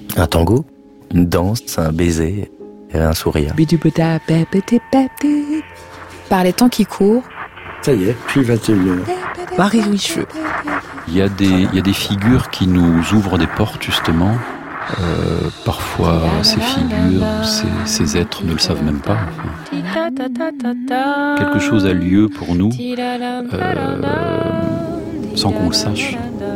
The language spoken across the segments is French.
Un tango, une danse, un baiser et un sourire. Par les temps qui courent. Ça y est, puis 21h. Marie Richeux. Il y a des figures qui nous ouvrent des portes, justement. Parfois, ces figures, ces êtres ne le savent même pas. Enfin. Quelque chose a lieu pour nous sans qu'on le sache.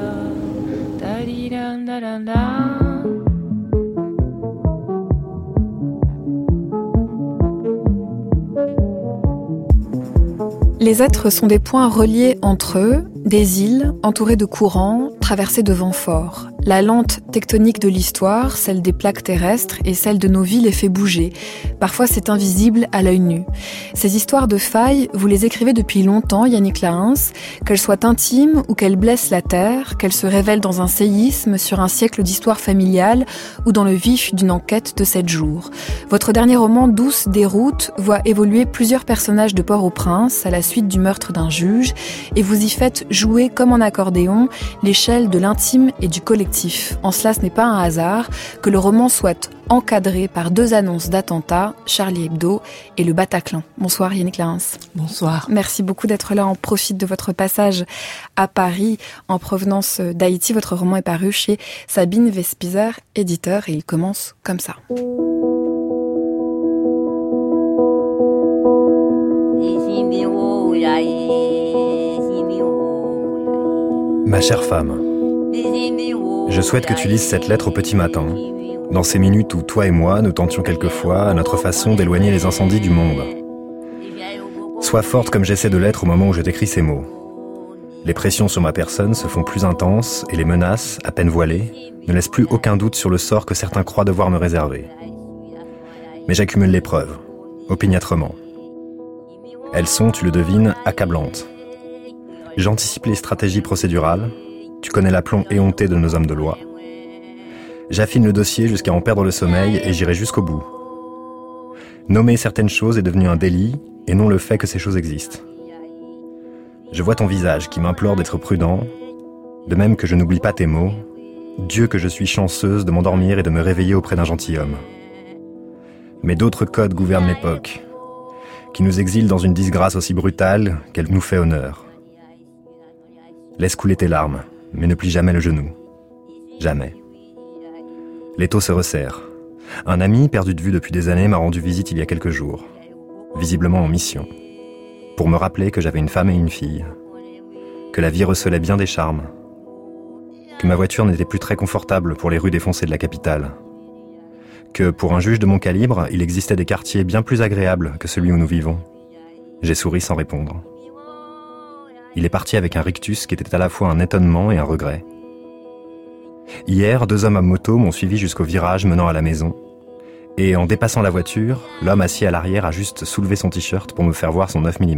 Les êtres sont des points reliés entre eux, des îles entourées de courants, traversées de vents forts. La lente tectonique de l'histoire, celle des plaques terrestres et celle de nos vies les fait bouger. Parfois c'est invisible à l'œil nu. Ces histoires de failles, vous les écrivez depuis longtemps, Yannick Lahens, qu'elles soient intimes ou qu'elles blessent la terre, qu'elles se révèlent dans un séisme sur un siècle d'histoire familiale ou dans le vif d'une enquête de 7 jours. Votre dernier roman, Douce déroute, voit évoluer plusieurs personnages de Port-au-Prince à la suite du meurtre d'un juge et vous y faites jouer comme en accordéon l'échelle de l'intime et du collectif. En cela, ce n'est pas un hasard que le roman soit encadré par 2 annonces d'attentats, Charlie Hebdo et le Bataclan. Bonsoir Yannick Lahens. Bonsoir. Merci beaucoup d'être là. On profite de votre passage à Paris en provenance d'Haïti. Votre roman est paru chez Sabine Vespizer, éditeur, et il commence comme ça. Ma chère femme, je souhaite que tu lises cette lettre au petit matin, dans ces minutes où toi et moi nous tentions quelquefois, à notre façon, d'éloigner les incendies du monde. Sois forte comme j'essaie de l'être au moment où je t'écris ces mots. Les pressions sur ma personne se font plus intenses et les menaces, à peine voilées, ne laissent plus aucun doute sur le sort que certains croient devoir me réserver. Mais j'accumule les preuves, opiniâtrement. Elles sont, tu le devines, accablantes. J'anticipe les stratégies procédurales. Tu connais l'aplomb éhonté de nos hommes de loi. J'affine le dossier jusqu'à en perdre le sommeil et j'irai jusqu'au bout. Nommer certaines choses est devenu un délit et non le fait que ces choses existent. Je vois ton visage qui m'implore d'être prudent, de même que je n'oublie pas tes mots. Dieu que je suis chanceuse de m'endormir et de me réveiller auprès d'un gentilhomme. Mais d'autres codes gouvernent l'époque, qui nous exilent dans une disgrâce aussi brutale qu'elle nous fait honneur. Laisse couler tes larmes, mais ne plie jamais le genou. Jamais. L'étau se resserre. Un ami, perdu de vue depuis des années, m'a rendu visite il y a quelques jours, visiblement en mission, pour me rappeler que j'avais une femme et une fille, que la vie recelait bien des charmes, que ma voiture n'était plus très confortable pour les rues défoncées de la capitale, que pour un juge de mon calibre, il existait des quartiers bien plus agréables que celui où nous vivons. J'ai souri sans répondre. Il est parti avec un rictus qui était à la fois un étonnement et un regret. Hier, 2 hommes à moto m'ont suivi jusqu'au virage menant à la maison. Et en dépassant la voiture, l'homme assis à l'arrière a juste soulevé son t-shirt pour me faire voir son 9 mm.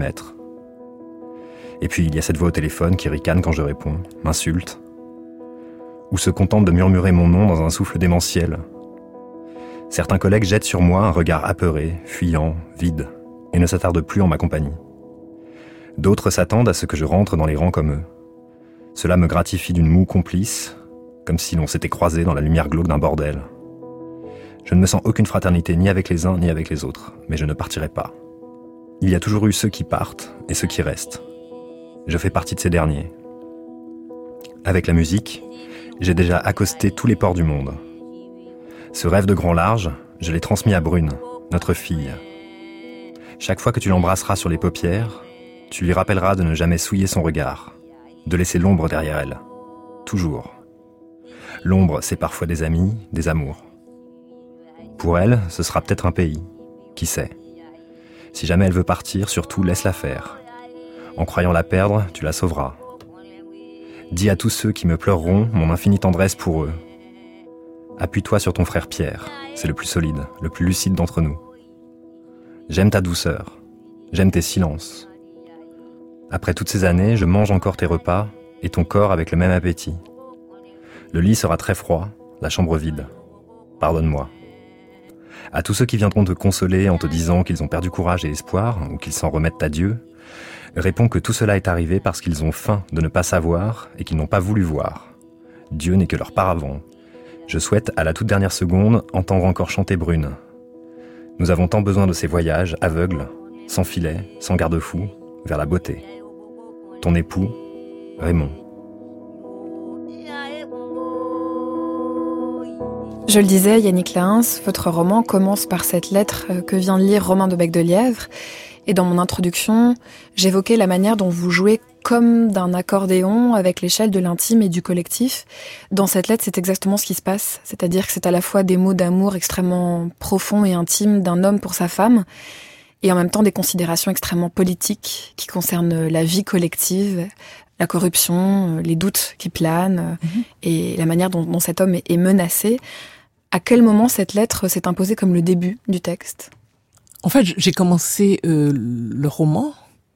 Et puis il y a cette voix au téléphone qui ricane quand je réponds, m'insulte, ou se contente de murmurer mon nom dans un souffle démentiel. Certains collègues jettent sur moi un regard apeuré, fuyant, vide, et ne s'attardent plus en ma compagnie. D'autres s'attendent à ce que je rentre dans les rangs comme eux. Cela me gratifie d'une moue complice, comme si l'on s'était croisé dans la lumière glauque d'un bordel. Je ne me sens aucune fraternité ni avec les uns ni avec les autres, mais je ne partirai pas. Il y a toujours eu ceux qui partent et ceux qui restent. Je fais partie de ces derniers. Avec la musique, j'ai déjà accosté tous les ports du monde. Ce rêve de grand large, je l'ai transmis à Brune, notre fille. Chaque fois que tu l'embrasseras sur les paupières, tu lui rappelleras de ne jamais souiller son regard, de laisser l'ombre derrière elle. Toujours. L'ombre, c'est parfois des amis, des amours. Pour elle, ce sera peut-être un pays. Qui sait? Si jamais elle veut partir, surtout laisse-la faire. En croyant la perdre, tu la sauveras. Dis à tous ceux qui me pleureront mon infinie tendresse pour eux. Appuie-toi sur ton frère Pierre, c'est le plus solide, le plus lucide d'entre nous. J'aime ta douceur, j'aime tes silences. Après toutes ces années, je mange encore tes repas et ton corps avec le même appétit. Le lit sera très froid, la chambre vide. Pardonne-moi. À tous ceux qui viendront te consoler en te disant qu'ils ont perdu courage et espoir, ou qu'ils s'en remettent à Dieu, réponds que tout cela est arrivé parce qu'ils ont faim de ne pas savoir et qu'ils n'ont pas voulu voir. Dieu n'est que leur paravent, Je souhaite, à la toute dernière seconde, entendre encore chanter Brune. Nous avons tant besoin de ces voyages aveugles, sans filet, sans garde-fou, vers la beauté. Ton époux, Raymond. Je le disais, Yannick Lahens, votre roman commence par cette lettre que vient de lire Romain de Becdelièvre. Et dans mon introduction, j'évoquais la manière dont vous jouez comme d'un accordéon avec l'échelle de l'intime et du collectif. Dans cette lettre, c'est exactement ce qui se passe. C'est-à-dire que c'est à la fois des mots d'amour extrêmement profonds et intimes d'un homme pour sa femme, et en même temps des considérations extrêmement politiques qui concernent la vie collective, la corruption, les doutes qui planent, et la manière dont cet homme est menacé. À quel moment cette lettre s'est imposée comme le début du texte ? En fait, j'ai commencé le roman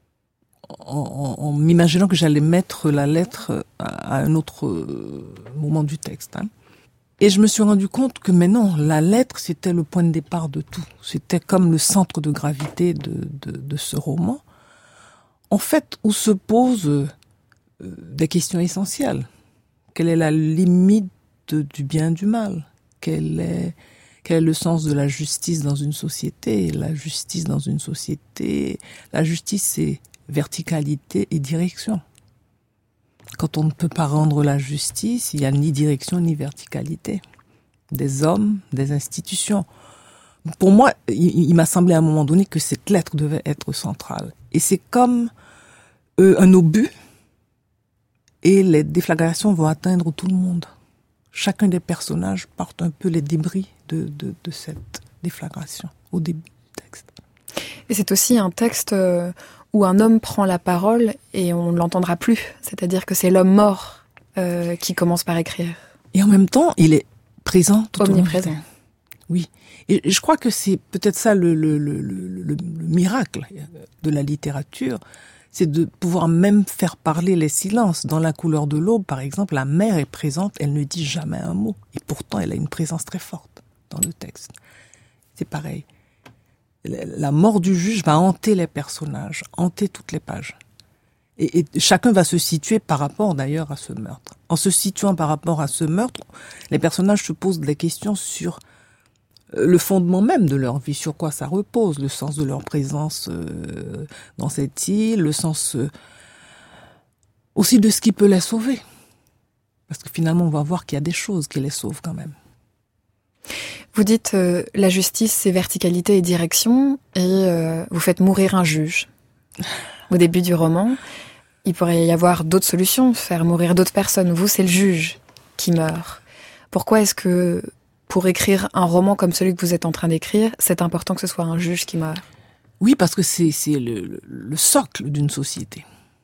en m'imaginant que j'allais mettre la lettre à un autre moment du texte. Et je me suis rendu compte que, mais non, la lettre, c'était le point de départ de tout. C'était comme le centre de gravité de ce roman. En fait, où se posent des questions essentielles. Quelle est la limite du bien et du mal ? Quel est le sens de la justice dans une société ? La justice dans une société, la justice, c'est verticalité et direction. Quand on ne peut pas rendre la justice, il n'y a ni direction ni verticalité. Des hommes, des institutions. Pour moi, il m'a semblé à un moment donné que cette lettre devait être centrale. Et c'est comme un obus, et les déflagrations vont atteindre tout le monde. Chacun des personnages porte un peu les débris de cette déflagration au début du texte. Et c'est aussi un texte où un homme prend la parole et on ne l'entendra plus. C'est-à-dire que c'est l'homme mort qui commence par écrire. Et en même temps, il est présent tout au long. Omniprésent. Oui. Et je crois que c'est peut-être ça le miracle de la littérature. C'est de pouvoir même faire parler les silences. Dans La couleur de l'aube, par exemple, la mère est présente, elle ne dit jamais un mot. Et pourtant, elle a une présence très forte dans le texte. C'est pareil. La mort du juge va hanter les personnages, hanter toutes les pages. Et chacun va se situer par rapport, d'ailleurs, à ce meurtre. En se situant par rapport à ce meurtre, les personnages se posent des questions sur le fondement même de leur vie, sur quoi ça repose, le sens de leur présence dans cette île, le sens aussi de ce qui peut les sauver. Parce que finalement, on va voir qu'il y a des choses qui les sauvent quand même. Vous dites la justice, c'est verticalité et direction, et vous faites mourir un juge. Au début du roman, il pourrait y avoir d'autres solutions, faire mourir d'autres personnes. Vous, c'est le juge qui meurt. Pourquoi est-ce que pour écrire un roman comme celui que vous êtes en train d'écrire, c'est important que ce soit un juge qui meurt? Oui, parce que c'est le socle d'une société.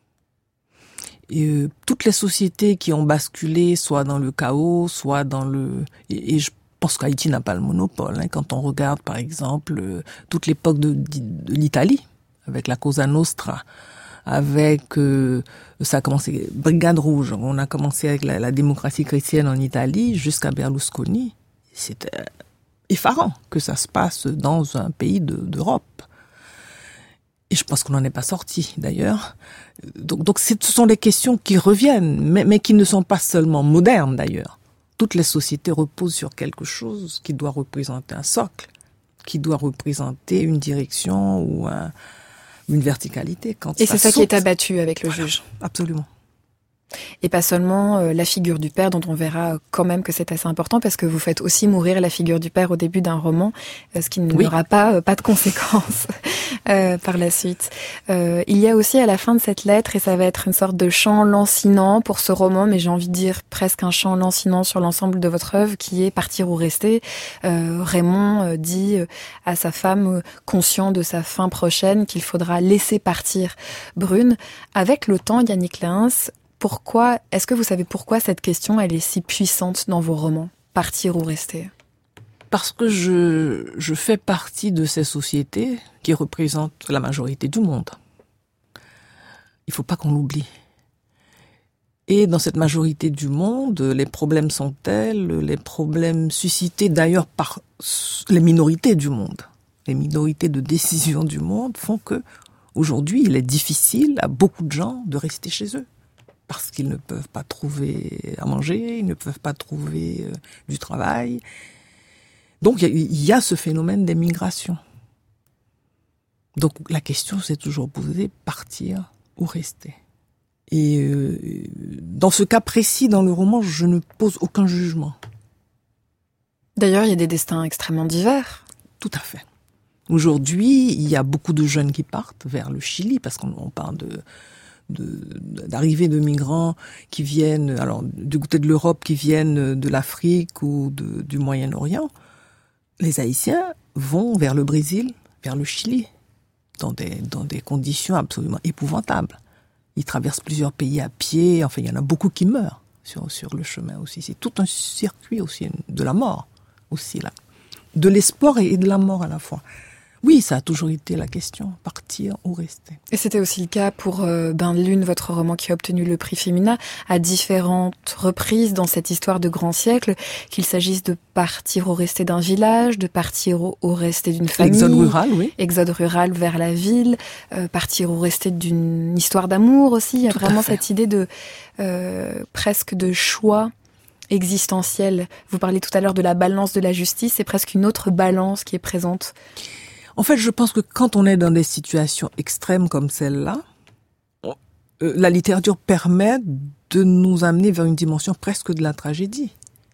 Et toutes les sociétés qui ont basculé, soit dans le chaos, soit dans le... Et je pense qu'Haïti n'a pas le monopole. Quand on regarde, par exemple, toute l'époque de l'Italie, avec la Cosa Nostra, avec... ça a commencé... Brigade Rouge, on a commencé avec la démocratie chrétienne en Italie, jusqu'à Berlusconi. C'était effarant que ça se passe dans un pays d'Europe. Et je pense qu'on n'en est pas sorti, d'ailleurs. Donc ce sont des questions qui reviennent, mais qui ne sont pas seulement modernes, d'ailleurs. Toutes les sociétés reposent sur quelque chose qui doit représenter un socle, qui doit représenter une direction ou une verticalité. Et c'est ça qui est abattu avec le juge. Absolument. Et pas seulement la figure du père, dont on verra quand même que c'est assez important, parce que vous faites aussi mourir la figure du père au début d'un roman, ce qui n'aura pas de conséquences par la suite. Il y a aussi à la fin de cette lettre, et ça va être une sorte de chant lancinant pour ce roman, mais j'ai envie de dire presque un chant lancinant sur l'ensemble de votre œuvre, qui est Partir ou rester. Raymond dit à sa femme, conscient de sa fin prochaine, qu'il faudra laisser partir Brune. Avec le temps, Yannick Lahens, est-ce que vous savez pourquoi cette question, elle est si puissante dans vos romans? Partir ou rester? Parce que je fais partie de ces sociétés qui représentent la majorité du monde. Il faut pas qu'on l'oublie. Et dans cette majorité du monde, les problèmes sont tels, les problèmes suscités d'ailleurs par les minorités du monde, les minorités de décision du monde font que aujourd'hui, il est difficile à beaucoup de gens de rester chez eux. parce qu'ils ne peuvent pas trouver à manger, ils ne peuvent pas trouver du travail. Donc il y a ce phénomène des migrations. Donc la question s'est toujours posée, partir ou rester. Et dans ce cas précis, dans le roman, je ne pose aucun jugement. D'ailleurs, il y a des destins extrêmement divers. Tout à fait. Aujourd'hui, il y a beaucoup de jeunes qui partent vers le Chili, parce qu'on parle d'arrivée de migrants qui viennent, alors du côté de l'Europe, qui viennent de l'Afrique ou du Moyen-Orient. Les Haïtiens vont vers le Brésil, vers le Chili, dans des conditions absolument épouvantables. Ils traversent plusieurs pays à pied, enfin il y en a beaucoup qui meurent sur le chemin aussi. C'est tout un circuit aussi de la mort aussi là. De l'espoir et de la mort à la fois. Oui, ça a toujours été la question, partir ou rester. Et c'était aussi le cas pour Bain de Lune, votre roman qui a obtenu le prix Femina, à différentes reprises dans cette histoire de grand siècle, qu'il s'agisse de partir ou rester d'un village, de partir ou rester d'une famille. Exode rural, oui. Exode rural vers la ville, partir ou rester d'une histoire d'amour aussi. Il y a vraiment cette idée de presque de choix existentiel. Vous parliez tout à l'heure de la balance de la justice, c'est presque une autre balance qui est présente. En fait, je pense que quand on est dans des situations extrêmes comme celle-là, la littérature permet de nous amener vers une dimension presque de la tragédie.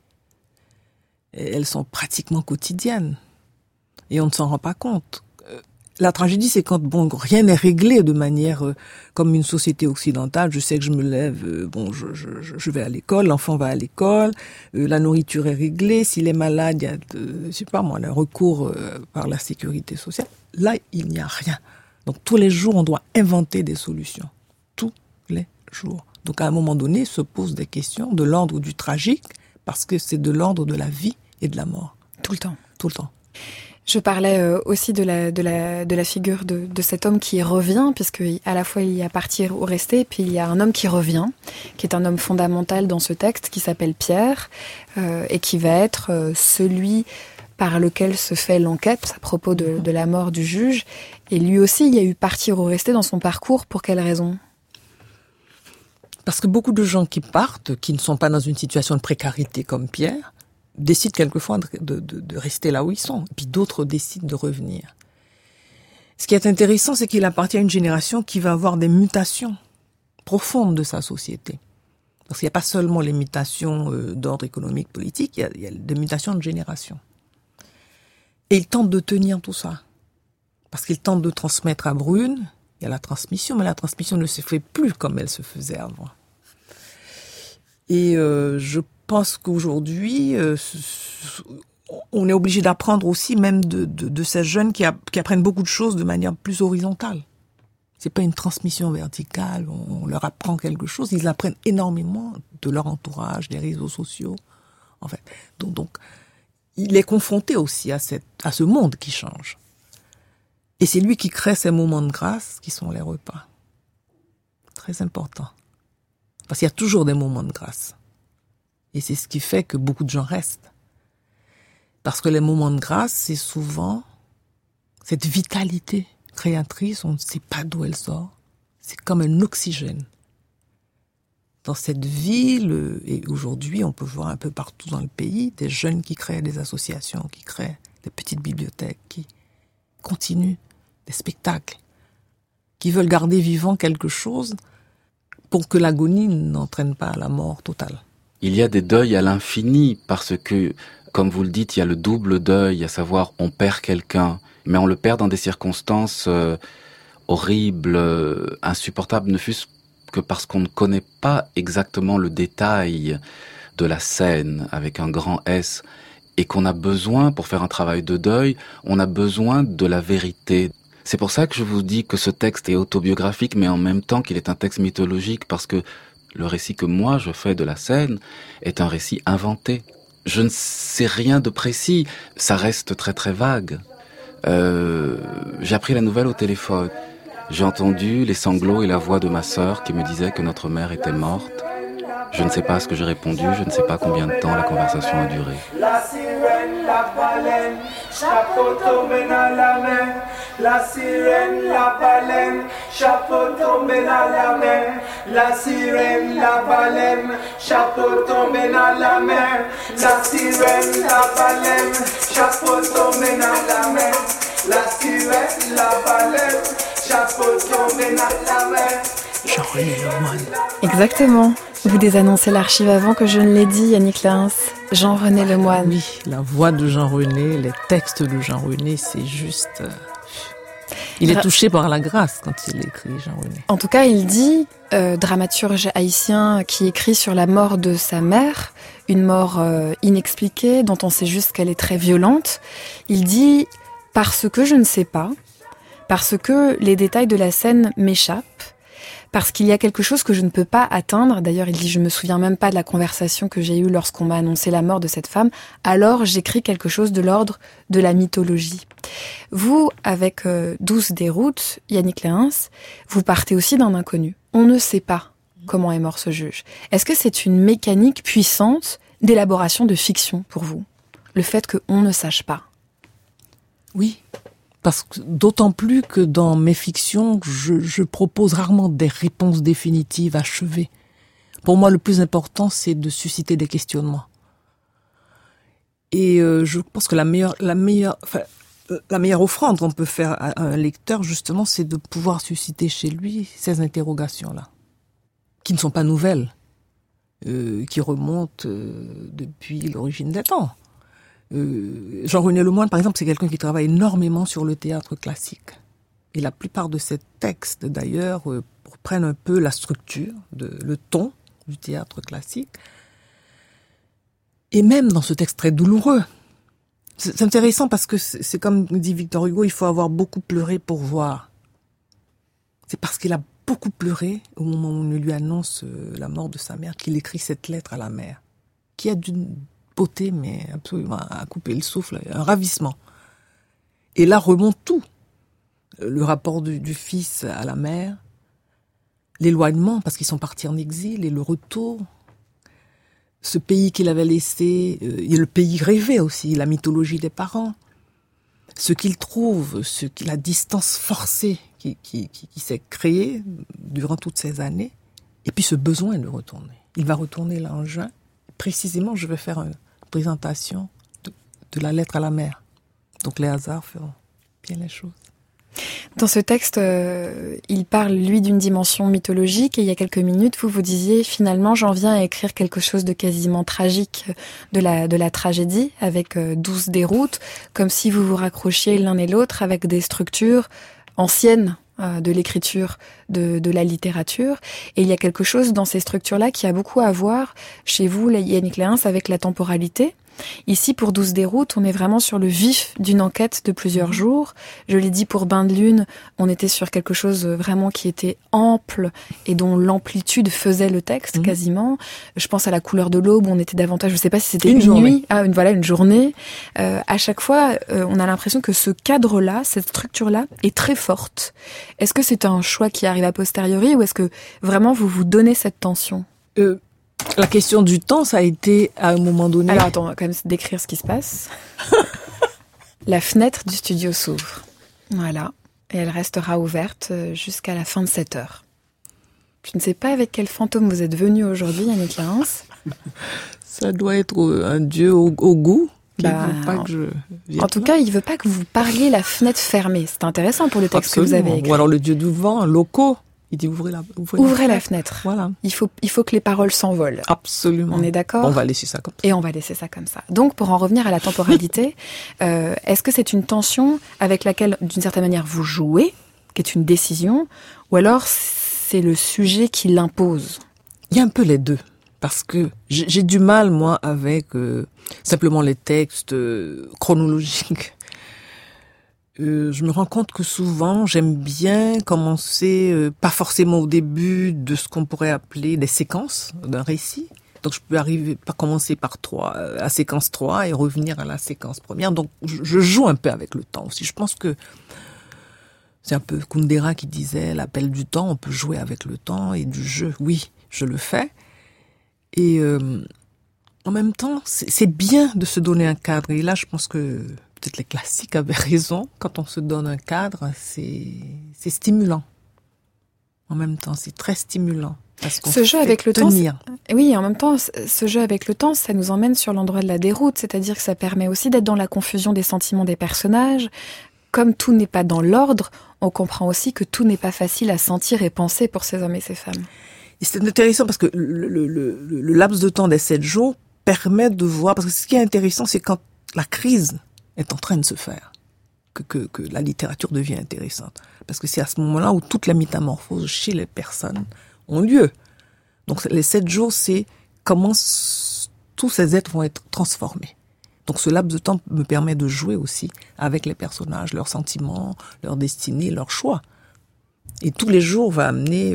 Et elles sont pratiquement quotidiennes. Et on ne s'en rend pas compte. La tragédie, c'est quand rien n'est réglé de manière comme une société occidentale. Je sais que je me lève, je vais à l'école, l'enfant va à l'école, la nourriture est réglée. S'il est malade, il y a un recours par la sécurité sociale. Là, il n'y a rien. Donc tous les jours, on doit inventer des solutions. Tous les jours. Donc à un moment donné, se posent des questions de l'ordre du tragique, parce que c'est de l'ordre de la vie et de la mort. Tout le temps. Tout le temps. Je parlais aussi de la figure de cet homme qui revient, puisque à la fois il y a partir ou rester, puis il y a un homme qui revient, qui est un homme fondamental dans ce texte, qui s'appelle Pierre, et qui va être celui par lequel se fait l'enquête à propos de la mort du juge. Et lui aussi, il y a eu partir ou rester dans son parcours. Pour quelle raison ? Parce que beaucoup de gens qui partent, qui ne sont pas dans une situation de précarité comme Pierre, décident quelquefois de rester là où ils sont. Et puis d'autres décident de revenir. Ce qui est intéressant, c'est qu'il appartient à une génération qui va avoir des mutations profondes de sa société. Parce qu'il n'y a pas seulement les mutations d'ordre économique, politique, il y a des mutations de génération. Et il tente de tenir tout ça. Parce qu'il tente de transmettre à Brune, il y a la transmission, mais la transmission ne se fait plus comme elle se faisait avant. Et je pense qu'aujourd'hui, on est obligé d'apprendre aussi, même de ces jeunes qui apprennent beaucoup de choses de manière plus horizontale. C'est pas une transmission verticale, on leur apprend quelque chose, ils apprennent énormément de leur entourage, des réseaux sociaux, en fait. Donc il est confronté aussi à ce monde qui change. Et c'est lui qui crée ces moments de grâce qui sont les repas. Très important. Parce qu'il y a toujours des moments de grâce. Et c'est ce qui fait que beaucoup de gens restent. Parce que les moments de grâce, c'est souvent cette vitalité créatrice, on ne sait pas d'où elle sort. C'est comme un oxygène. Dans cette ville, et aujourd'hui, on peut voir un peu partout dans le pays, des jeunes qui créent des associations, qui créent des petites bibliothèques, qui continuent des spectacles, qui veulent garder vivant quelque chose pour que l'agonie n'entraîne pas à la mort totale. Il y a des deuils à l'infini parce que, comme vous le dites, il y a le double deuil, à savoir on perd quelqu'un, mais on le perd dans des circonstances horribles, insupportables, ne fût-ce que parce qu'on ne connaît pas exactement le détail de la scène avec un grand S et qu'on a besoin, pour faire un travail de deuil, on a besoin de la vérité. C'est pour ça que je vous dis que ce texte est autobiographique, mais en même temps qu'il est un texte mythologique, parce que le récit que moi je fais de la scène est un récit inventé. Je ne sais rien de précis, ça reste très très vague. J'ai appris la nouvelle au téléphone. J'ai entendu les sanglots et la voix de ma sœur qui me disait que notre mère était morte. Je ne sais pas ce que j'ai répondu, je ne sais pas combien de temps la conversation a duré. La sirène, la baleine, chapeau tombé dans la mer. La sirène, la baleine, chapeau tombé dans la mer. La sirène, la baleine, chapeau tombé dans la mer. La sirène, la baleine, chapeau tombé dans la mer. La sirène, la baleine, chapeau tombé dans la mer. Jean-René Lemoine. Exactement. Vous désannoncez l'archive avant que je ne l'ai dit, Yannick Lehens. Jean-René Lemoine. Oui, la voix de Jean-René, les textes de Jean-René, c'est juste... Il est touché par la grâce quand il écrit, Jean-René. En tout cas, il dit, dramaturge haïtien qui écrit sur la mort de sa mère, une mort inexpliquée, dont on sait juste qu'elle est très violente. Il dit, parce que je ne sais pas, parce que les détails de la scène m'échappent, parce qu'il y a quelque chose que je ne peux pas atteindre. D'ailleurs, il dit, je me souviens même pas de la conversation que j'ai eue lorsqu'on m'a annoncé la mort de cette femme. Alors, j'écris quelque chose de l'ordre de la mythologie. Vous, avec 12 déroutes, Yannick Lehens, vous partez aussi d'un inconnu. On ne sait pas comment est mort ce juge. Est-ce que c'est une mécanique puissante d'élaboration de fiction pour vous? Le fait qu'on ne sache pas? Oui. Parce que d'autant plus que dans mes fictions, je propose rarement des réponses définitives, achevées. Pour moi, le plus important, c'est de susciter des questionnements. Et je pense que la meilleure offrande qu'on peut faire à un lecteur, justement, c'est de pouvoir susciter chez lui ces interrogations-là, qui ne sont pas nouvelles, qui remontent depuis l'origine des temps. Jean-René Lemoine, par exemple, c'est quelqu'un qui travaille énormément sur le théâtre classique. Et la plupart de ses textes, d'ailleurs, reprennent un peu la structure, le ton du théâtre classique. Et même dans ce texte très douloureux. C'est intéressant parce que c'est comme dit Victor Hugo, il faut avoir beaucoup pleuré pour voir. C'est parce qu'il a beaucoup pleuré au moment où on lui annonce la mort de sa mère qu'il écrit cette lettre à la mère, qui a d'une beauté, mais absolument à couper le souffle, un ravissement. Et là remonte tout. Le rapport du fils à la mère, l'éloignement, parce qu'ils sont partis en exil, et le retour, ce pays qu'il avait laissé, et le pays rêvé aussi, la mythologie des parents, ce qu'il trouve, la distance forcée qui s'est créée durant toutes ces années, et puis ce besoin de retourner. Il va retourner là en juin. Précisément, je vais faire une présentation de la lettre à la mère. Donc les hasards feront bien les choses. Dans ce texte, il parle, lui, d'une dimension mythologique, et il y a quelques minutes, vous disiez, finalement, j'en viens à écrire quelque chose de quasiment tragique, de la tragédie, avec 12 déroutes, comme si vous vous raccrochiez l'un et l'autre avec des structures anciennes de l'écriture, de la littérature. Et il y a quelque chose dans ces structures-là qui a beaucoup à voir, chez vous, Yannick Lehens, avec la temporalité. Ici, pour 12 déroutes, on est vraiment sur le vif d'une enquête de plusieurs jours. Je l'ai dit, pour Bain de Lune, on était sur quelque chose vraiment qui était ample et dont l'amplitude faisait le texte quasiment. Je pense à La couleur de l'aube, on était davantage, je ne sais pas si c'était une nuit, une journée. À chaque fois, on a l'impression que ce cadre-là, cette structure-là, est très forte. Est-ce que c'est un choix qui arrive a posteriori, ou est-ce que vraiment vous vous donnez cette tension? La question du temps, ça a été à un moment donné... Alors attends, on va quand même décrire ce qui se passe. La fenêtre du studio s'ouvre. Voilà. Et elle restera ouverte jusqu'à la fin de cette heure. Je ne sais pas avec quel fantôme vous êtes venu aujourd'hui, Yannick Lehens. Ça doit être un dieu au goût. En tout cas, il veut pas que vous parliez la fenêtre fermée. C'est intéressant pour le texte que vous avez écrit. Ou alors le dieu du vent, locaux. Il dit ouvrez la fenêtre. Voilà. Il faut que les paroles s'envolent. Absolument. On est d'accord? On va laisser ça comme ça. Et on va laisser ça comme ça. Donc, pour en revenir à la temporalité, est-ce que c'est une tension avec laquelle, d'une certaine manière, vous jouez, qui est une décision, ou alors c'est le sujet qui l'impose? Il y a un peu les deux. Parce que j'ai du mal, moi, avec simplement les textes chronologiques. Je me rends compte que souvent, j'aime bien commencer, pas forcément au début de ce qu'on pourrait appeler des séquences d'un récit. Donc, je peux commencer par la séquence 3 et revenir à la séquence première. Donc, je joue un peu avec le temps aussi. Je pense que c'est un peu Kundera qui disait l'appel du temps, on peut jouer avec le temps et du jeu. Oui, je le fais. Et en même temps, c'est bien de se donner un cadre. Et là, je pense que peut-être les classiques avaient raison. Quand on se donne un cadre, c'est stimulant. En même temps, c'est très stimulant. Parce qu'on ce jeu avec le tenir. temps, oui, en même temps, ce jeu avec le temps, ça nous emmène sur l'endroit de la déroute, c'est-à-dire que ça permet aussi d'être dans la confusion des sentiments des personnages. Comme tout n'est pas dans l'ordre, on comprend aussi que tout n'est pas facile à sentir et penser pour ces hommes et ces femmes. Et c'est intéressant parce que le laps de temps des 7 jours permet de voir, parce que ce qui est intéressant, c'est quand la crise est en train de se faire, que la littérature devient intéressante. Parce que c'est à ce moment-là où toute la métamorphose chez les personnes ont lieu. Donc les 7 jours, c'est comment tous ces êtres vont être transformés. Donc ce laps de temps me permet de jouer aussi avec les personnages, leurs sentiments, leur destinée, leurs choix. Et tous les jours va amener,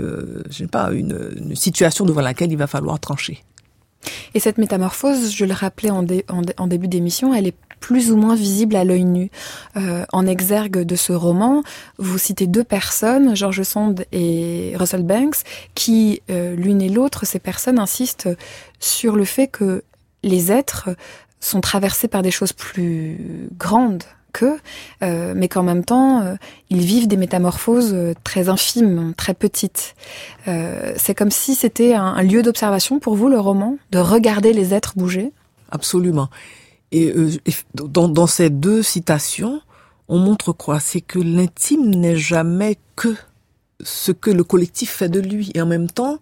une situation devant laquelle il va falloir trancher. Et cette métamorphose, je le rappelais en début d'émission, elle est plus ou moins visible à l'œil nu. En exergue de ce roman, vous citez 2 personnes, George Sand et Russell Banks, qui, l'une et l'autre, ces personnes insistent sur le fait que les êtres sont traversés par des choses plus grandes qu'eux, mais qu'en même temps, ils vivent des métamorphoses très infimes, très petites. C'est comme si c'était un lieu d'observation pour vous, le roman, de regarder les êtres bouger. Absolument. Et dans ces 2 citations, on montre quoi ? C'est que l'intime n'est jamais que ce que le collectif fait de lui. Et en même temps,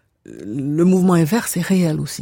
le mouvement inverse est réel aussi.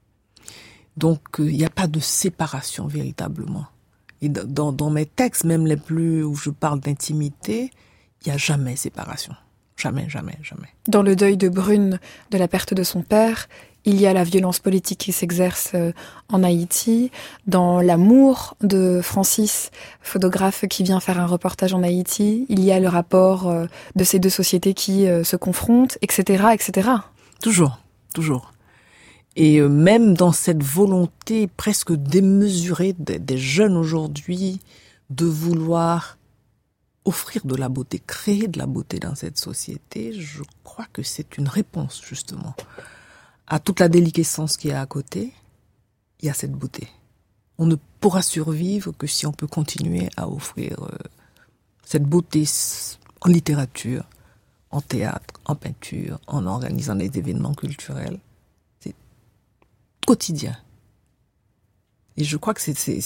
Donc, il n'y a pas de séparation véritablement. Et dans mes textes, même les plus où je parle d'intimité, il n'y a jamais séparation. Jamais, jamais, jamais. Dans le deuil de Brune de la perte de son père, il y a la violence politique qui s'exerce en Haïti. Dans l'amour de Francis, photographe qui vient faire un reportage en Haïti, il y a le rapport de ces 2 sociétés qui se confrontent, etc., etc. Toujours, toujours. Et même dans cette volonté presque démesurée des jeunes aujourd'hui de vouloir offrir de la beauté, créer de la beauté dans cette société, je crois que c'est une réponse justement à toute la déliquescence qu'il y a à côté. Il y a cette beauté. On ne pourra survivre que si on peut continuer à offrir cette beauté en littérature, en théâtre, en peinture, en organisant des événements culturels. Quotidien. Et je crois que c'est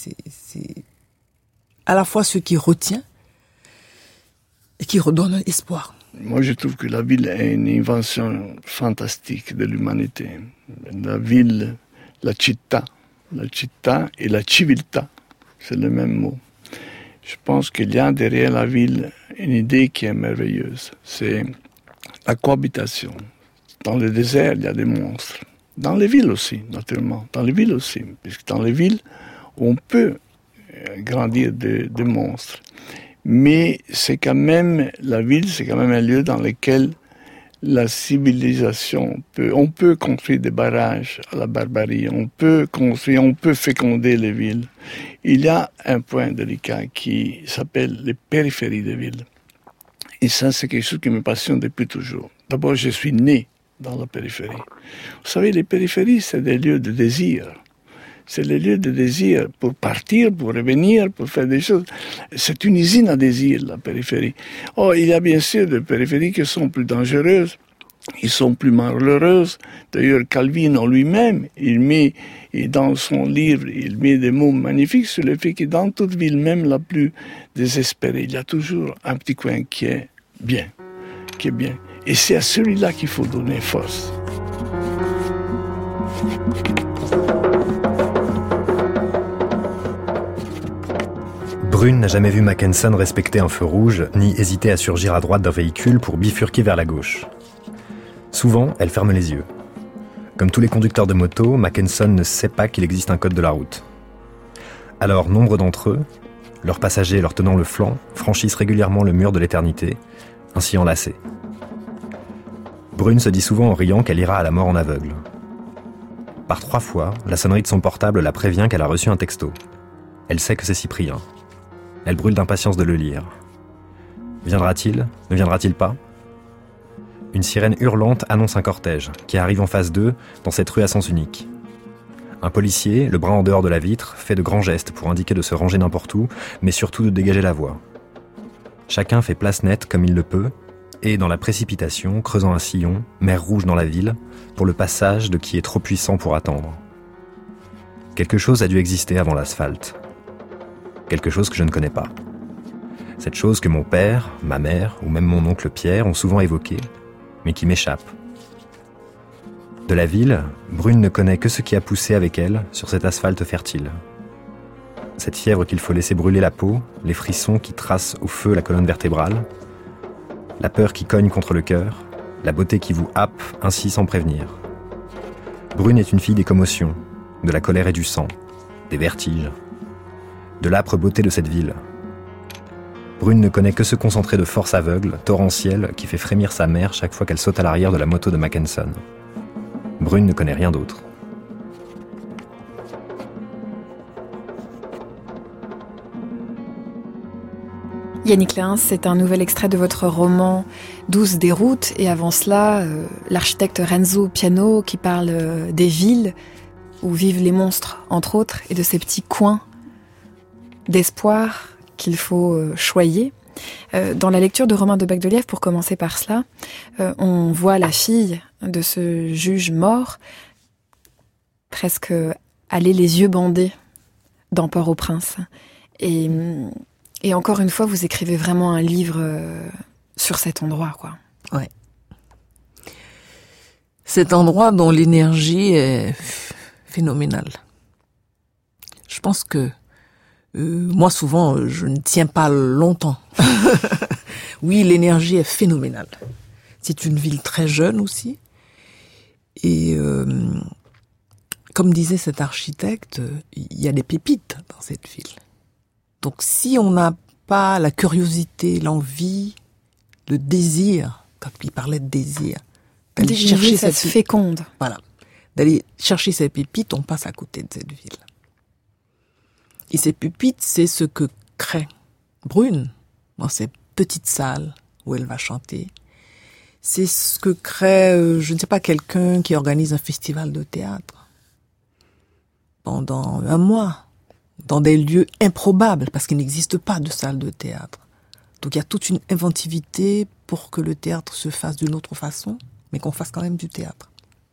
à la fois ce qui retient et qui redonne espoir. Moi, je trouve que la ville est une invention fantastique de l'humanité. La ville, la città et la civiltà, c'est le même mot. Je pense qu'il y a derrière la ville une idée qui est merveilleuse. C'est la cohabitation. Dans le désert, il y a des monstres. Dans les villes aussi, naturellement. Dans les villes aussi. Puisque dans les villes, on peut grandir de monstres. Mais c'est quand même, la ville, c'est quand même un lieu dans lequel la civilisation on peut construire des barrages à la barbarie. On peut féconder les villes. Il y a un point délicat qui s'appelle les périphéries des villes. Et ça, c'est quelque chose qui me passionne depuis toujours. D'abord, je suis né dans la périphérie. Vous savez, les périphéries, c'est des lieux de désir. C'est les lieux de désir pour partir, pour revenir, pour faire des choses. C'est une usine à désir, la périphérie. Oh, il y a bien sûr des périphéries qui sont plus dangereuses, qui sont plus malheureuses. D'ailleurs, Calvin, lui-même, dans son livre, il met des mots magnifiques sur le fait que dans toute ville, même la plus désespérée, il y a toujours un petit coin qui est bien. Et c'est à celui-là qu'il faut donner force. Brune n'a jamais vu Mackensen respecter un feu rouge, ni hésiter à surgir à droite d'un véhicule pour bifurquer vers la gauche. Souvent, elle ferme les yeux. Comme tous les conducteurs de moto, Mackensen ne sait pas qu'il existe un code de la route. Alors, nombre d'entre eux, leurs passagers leur tenant le flanc, franchissent régulièrement le mur de l'éternité, ainsi enlacés. Brune se dit souvent en riant qu'elle ira à la mort en aveugle. Par 3 fois, la sonnerie de son portable la prévient qu'elle a reçu un texto. Elle sait que c'est Cyprien. Elle brûle d'impatience de le lire. Viendra-t-il ? Ne viendra-t-il pas ? Une sirène hurlante annonce un cortège qui arrive en face d'eux dans cette rue à sens unique. Un policier, le bras en dehors de la vitre, fait de grands gestes pour indiquer de se ranger n'importe où, mais surtout de dégager la voie. Chacun fait place nette comme il le peut, et dans la précipitation, creusant un sillon, mer rouge dans la ville, pour le passage de qui est trop puissant pour attendre. Quelque chose a dû exister avant l'asphalte. Quelque chose que je ne connais pas. Cette chose que mon père, ma mère ou même mon oncle Pierre ont souvent évoquée, mais qui m'échappe. De la ville, Brune ne connaît que ce qui a poussé avec elle sur cet asphalte fertile. Cette fièvre qu'il faut laisser brûler la peau, les frissons qui tracent au feu la colonne vertébrale, la peur qui cogne contre le cœur, la beauté qui vous happe ainsi sans prévenir. Brune est une fille des commotions, de la colère et du sang, des vertiges, de l'âpre beauté de cette ville. Brune ne connaît que ce concentré de force aveugle, torrentielle, qui fait frémir sa mère chaque fois qu'elle saute à l'arrière de la moto de Mackenson. Brune ne connaît rien d'autre. Yannick Léhens, c'est un nouvel extrait de votre roman 12 déroutes, et avant cela, l'architecte Renzo Piano qui parle des villes où vivent les monstres, entre autres, et de ces petits coins d'espoir qu'il faut choyer. Dans la lecture de Romain de Bagdelièvre, pour commencer par cela, on voit la fille de ce juge mort presque aller les yeux bandés dans Port-au-Prince. Et encore une fois, vous écrivez vraiment un livre sur cet endroit, quoi. Ouais. Cet endroit dont l'énergie est phénoménale. Je pense que moi, souvent, je ne tiens pas longtemps. Oui, l'énergie est phénoménale. C'est une ville très jeune aussi. Et comme disait cet architecte, il y a des pépites dans cette ville. Donc si on n'a pas la curiosité, l'envie, le désir, quand il parlait de désir, d'aller chercher cette féconde. Voilà. D'aller chercher ces pépites, on passe à côté de cette ville. Et ces pépites, c'est ce que crée Brune dans cette petite salle où elle va chanter. C'est ce que crée, je ne sais pas, quelqu'un qui organise un festival de théâtre pendant un mois, dans des lieux improbables, parce qu'il n'existe pas de salle de théâtre. Donc il y a toute une inventivité pour que le théâtre se fasse d'une autre façon, mais qu'on fasse quand même du théâtre.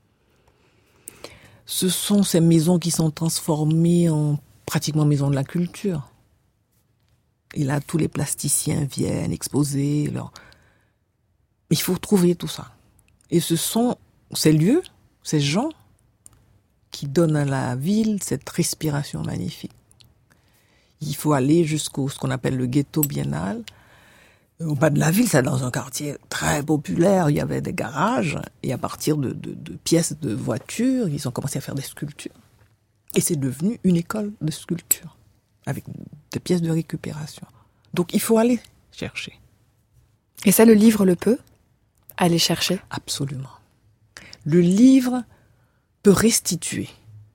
Ce sont ces maisons qui sont transformées en pratiquement maisons de la culture. Et là, tous les plasticiens viennent exposer leur... Il faut trouver tout ça. Et ce sont ces lieux, ces gens, qui donnent à la ville cette respiration magnifique. Il faut aller jusqu'au ce qu'on appelle le ghetto biennal. Au bas de la ville, c'est dans un quartier très populaire, il y avait des garages, et à partir de pièces de voitures, ils ont commencé à faire des sculptures. Et c'est devenu une école de sculpture, avec des pièces de récupération. Donc il faut aller chercher. Et ça, le livre le peut aller chercher? Absolument. Le livre peut restituer.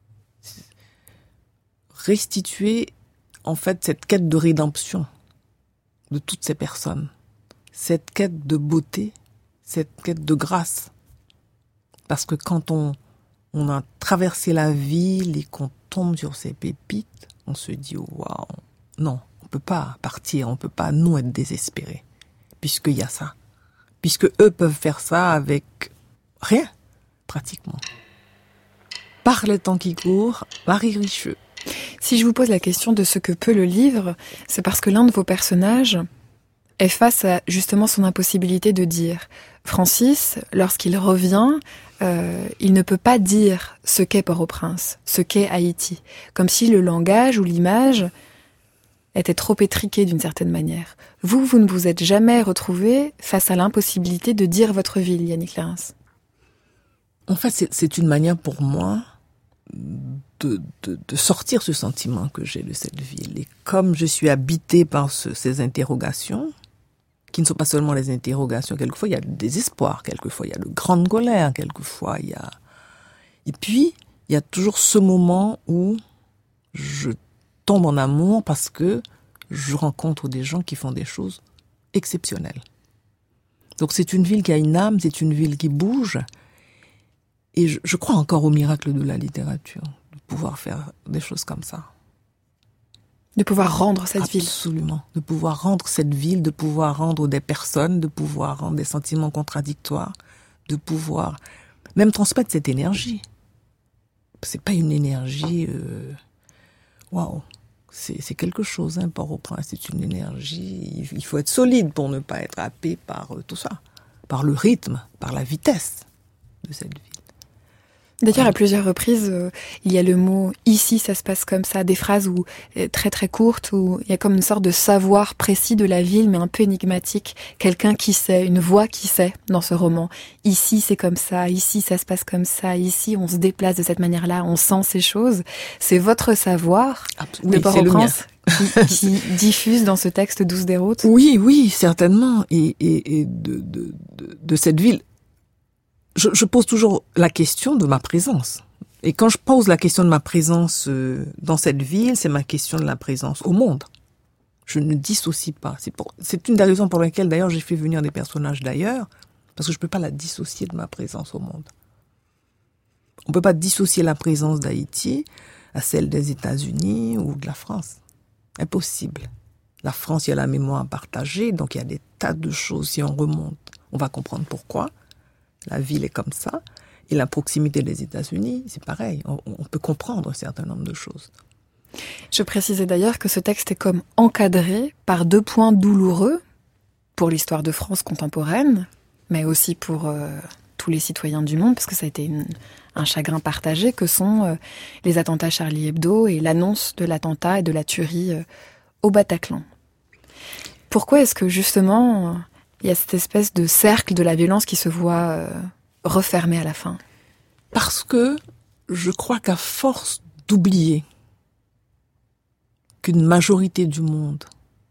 Restituer, en fait, cette quête de rédemption de toutes ces personnes. Cette quête de beauté, cette quête de grâce. Parce que quand on a traversé la ville et qu'on tombe sur ces pépites, on se dit, waouh, non, on peut pas partir, on peut pas, nous, être désespérés. Puisqu'il y a ça. Puisque eux peuvent faire ça avec rien, pratiquement. Par les temps qui courent, Marie Richeux. Si je vous pose la question de ce que peut le livre, c'est parce que l'un de vos personnages est face à justement son impossibilité de dire. Francis, lorsqu'il revient, il ne peut pas dire ce qu'est Port-au-Prince, ce qu'est Haïti. Comme si le langage ou l'image était trop étriqué d'une certaine manière. Vous ne vous êtes jamais retrouvé face à l'impossibilité de dire votre ville, Yannick Léhens. En fait, c'est une manière pour moi de sortir ce sentiment que j'ai de cette ville. Et comme je suis habitée par ces interrogations, qui ne sont pas seulement les interrogations, quelquefois il y a le désespoir, quelquefois il y a de grande colère, quelquefois il y a... Et puis, il y a toujours ce moment où je tombe en amour parce que je rencontre des gens qui font des choses exceptionnelles. Donc c'est une ville qui a une âme, c'est une ville qui bouge. Et je crois encore au miracle de la littérature, de pouvoir faire des choses comme ça. De pouvoir rendre cette ville. Absolument. De pouvoir rendre cette ville, de pouvoir rendre des personnes, de pouvoir rendre des sentiments contradictoires, de pouvoir même transmettre cette énergie. C'est pas une énergie... Waouh. C'est quelque chose, hein, Port-au-Prince, c'est une énergie... Il faut être solide pour ne pas être happé par tout ça. Par le rythme, par la vitesse de cette ville. D'ailleurs, à plusieurs reprises, il y a le mot « ici, ça se passe comme ça », des phrases très très courtes, où il y a comme une sorte de savoir précis de la ville, mais un peu énigmatique. Quelqu'un qui sait, une voix qui sait dans ce roman. Ici, c'est comme ça, ici, ça se passe comme ça, ici, on se déplace de cette manière-là, on sent ces choses. C'est votre savoir de Port-au-Prince qui diffuse dans ce texte 12 des routes. Oui, certainement. Et de cette ville... Je pose toujours la question de ma présence. Et quand je pose la question de ma présence dans cette ville, c'est ma question de la présence au monde. Je ne dissocie pas. C'est une des raisons pour lesquelles, d'ailleurs, j'ai fait venir des personnages d'ailleurs, parce que je ne peux pas la dissocier de ma présence au monde. On ne peut pas dissocier la présence d'Haïti à celle des États-Unis ou de la France. Impossible. La France, il y a la mémoire partagée, donc il y a des tas de choses. Si on remonte, on va comprendre pourquoi. La ville est comme ça. Et la proximité des États-Unis, c'est pareil. On peut comprendre un certain nombre de choses. Je précisais d'ailleurs que ce texte est comme encadré par 2 points douloureux pour l'histoire de France contemporaine, mais aussi pour tous les citoyens du monde, parce que ça a été un chagrin partagé, que sont les attentats Charlie Hebdo et l'annonce de l'attentat et de la tuerie au Bataclan. Pourquoi est-ce que justement... il y a cette espèce de cercle de la violence qui se voit refermé à la fin? Parce que je crois qu'à force d'oublier qu'une majorité du monde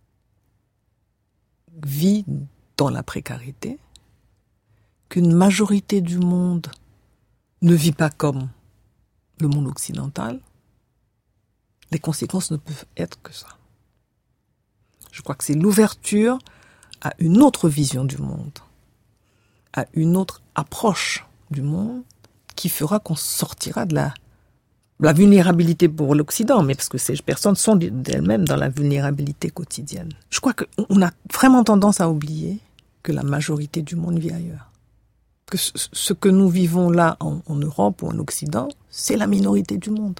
vit dans la précarité, qu'une majorité du monde ne vit pas comme le monde occidental, les conséquences ne peuvent être que ça. Je crois que c'est l'ouverture à une autre vision du monde, à une autre approche du monde, qui fera qu'on sortira de la vulnérabilité pour l'Occident, mais parce que ces personnes sont d'elles-mêmes dans la vulnérabilité quotidienne. Je crois qu'on a vraiment tendance à oublier que la majorité du monde vit ailleurs. Que ce que nous vivons là en Europe ou en Occident, c'est la minorité du monde.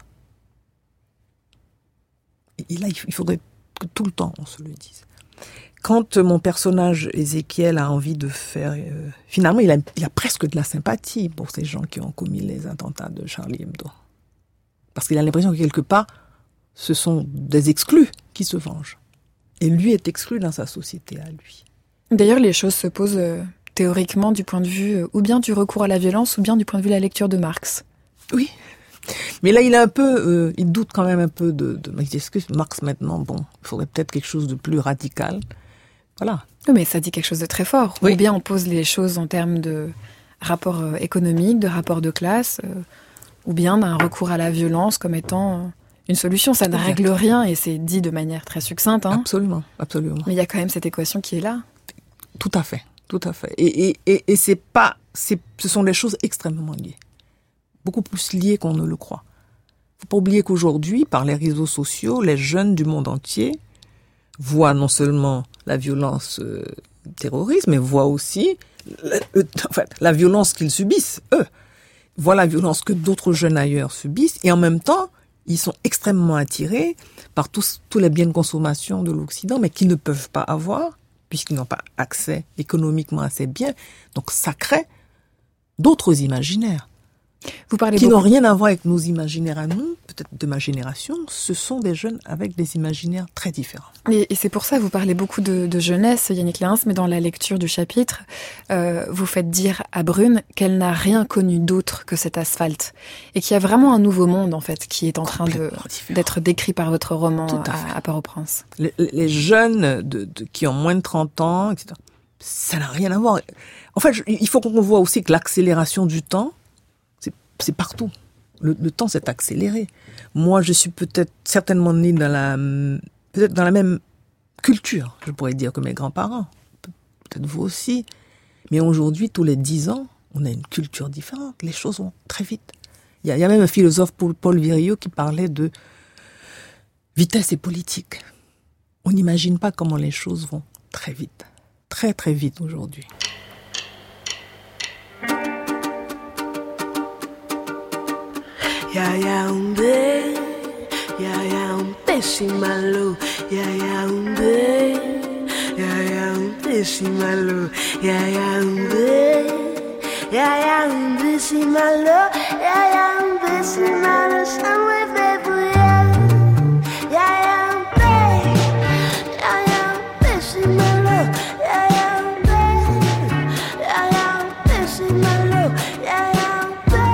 Et là, il faudrait que tout le temps on se le dise. Quand mon personnage Ézéchiel a envie de faire... finalement, il a presque de la sympathie pour ces gens qui ont commis les attentats de Charlie Hebdo. Parce qu'il a l'impression que quelque part, ce sont des exclus qui se vengent. Et lui est exclu dans sa société à lui. D'ailleurs, les choses se posent théoriquement du point de vue ou bien du recours à la violence ou bien du point de vue de la lecture de Marx. Oui. Mais là, il est un peu... il doute quand même un peu de est-ce que Marx maintenant, bon, il faudrait peut-être quelque chose de plus radical. Voilà. Oui, mais ça dit quelque chose de très fort. Oui. Ou bien on pose les choses en termes de rapport économique, de rapport de classe, ou bien d'un recours à la violence comme étant une solution. Ça ne règle rien et c'est dit de manière très succincte. Hein. Absolument, absolument. Mais il y a quand même cette équation qui est là. Tout à fait, tout à fait. Et ce sont des choses extrêmement liées. Beaucoup plus liées qu'on ne le croit. Il ne faut pas oublier qu'aujourd'hui, par les réseaux sociaux, les jeunes du monde entier voient non seulement la violence terroriste, mais voient aussi la violence qu'ils subissent, eux. Voient la violence que d'autres jeunes ailleurs subissent, et en même temps, ils sont extrêmement attirés par tous les biens de consommation de l'Occident, mais qu'ils ne peuvent pas avoir, puisqu'ils n'ont pas accès économiquement à ces biens. Donc ça crée d'autres imaginaires. Vous parlez qui n'ont rien à voir avec nos imaginaires à nous, peut-être de ma génération. Ce sont des jeunes avec des imaginaires très différents. Et c'est pour ça que vous parlez beaucoup de jeunesse, Yannick Léhens, mais dans la lecture du chapitre, vous faites dire à Brune qu'elle n'a rien connu d'autre que cet asphalte. Et qu'il y a vraiment un nouveau monde, en fait, qui est en train d'être décrit par votre roman à Port-au-Prince. Les jeunes qui ont moins de 30 ans, etc., ça n'a rien à voir. En fait, il faut qu'on voit aussi que l'accélération du temps, c'est partout. Le temps s'est accéléré. Moi, je suis certainement née dans la même culture, je pourrais dire, que mes grands-parents. Peut-être vous aussi. Mais aujourd'hui, tous les 10 ans, on a une culture différente. Les choses vont très vite. Il y a même un philosophe, Paul Virilio, qui parlait de vitesse et politique. On n'imagine pas comment les choses vont très vite. Très, très vite aujourd'hui. Yaoundé, Yaoundé, Simalo, Yaoundé, Yaoundé, Simalo, Yaoundé, Yaoundé, Simalo, Yaoundé, Simalo, ça me fait bouillir. Yaoundé, Yaoundé, Simalo, Yaoundé, Yaoundé, Simalo, Yaoundé.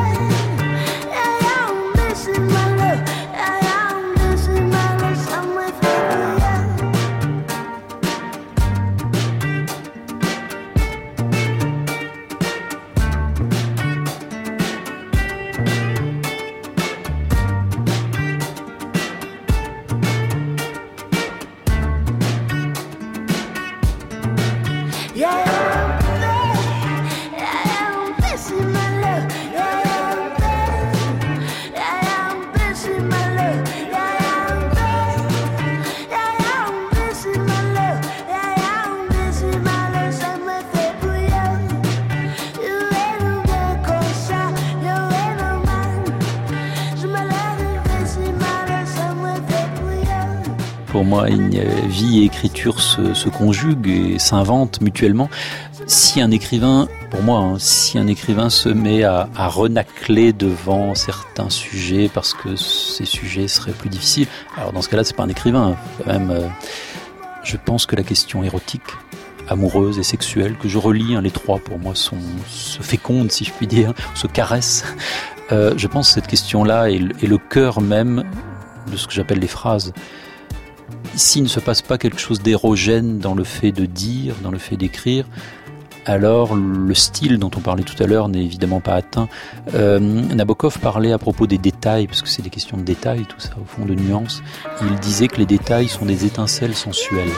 Pour moi, vie et écriture se conjuguent et s'inventent mutuellement. Si un écrivain, pour moi, si un écrivain se met à renacler devant certains sujets parce que ces sujets seraient plus difficiles, alors dans ce cas-là, c'est pas un écrivain. Quand même, je pense que la question érotique, amoureuse et sexuelle, que je relis, les trois pour moi se fécondent, si je puis dire, se caressent. Je pense que cette question-là est le cœur même de ce que j'appelle les phrases. S'il ne se passe pas quelque chose d'érogène dans le fait de dire, dans le fait d'écrire, alors le style dont on parlait tout à l'heure n'est évidemment pas atteint. Nabokov parlait à propos des détails, parce que c'est des questions de détails, tout ça, au fond, de nuances. Il disait que les détails sont des étincelles sensuelles.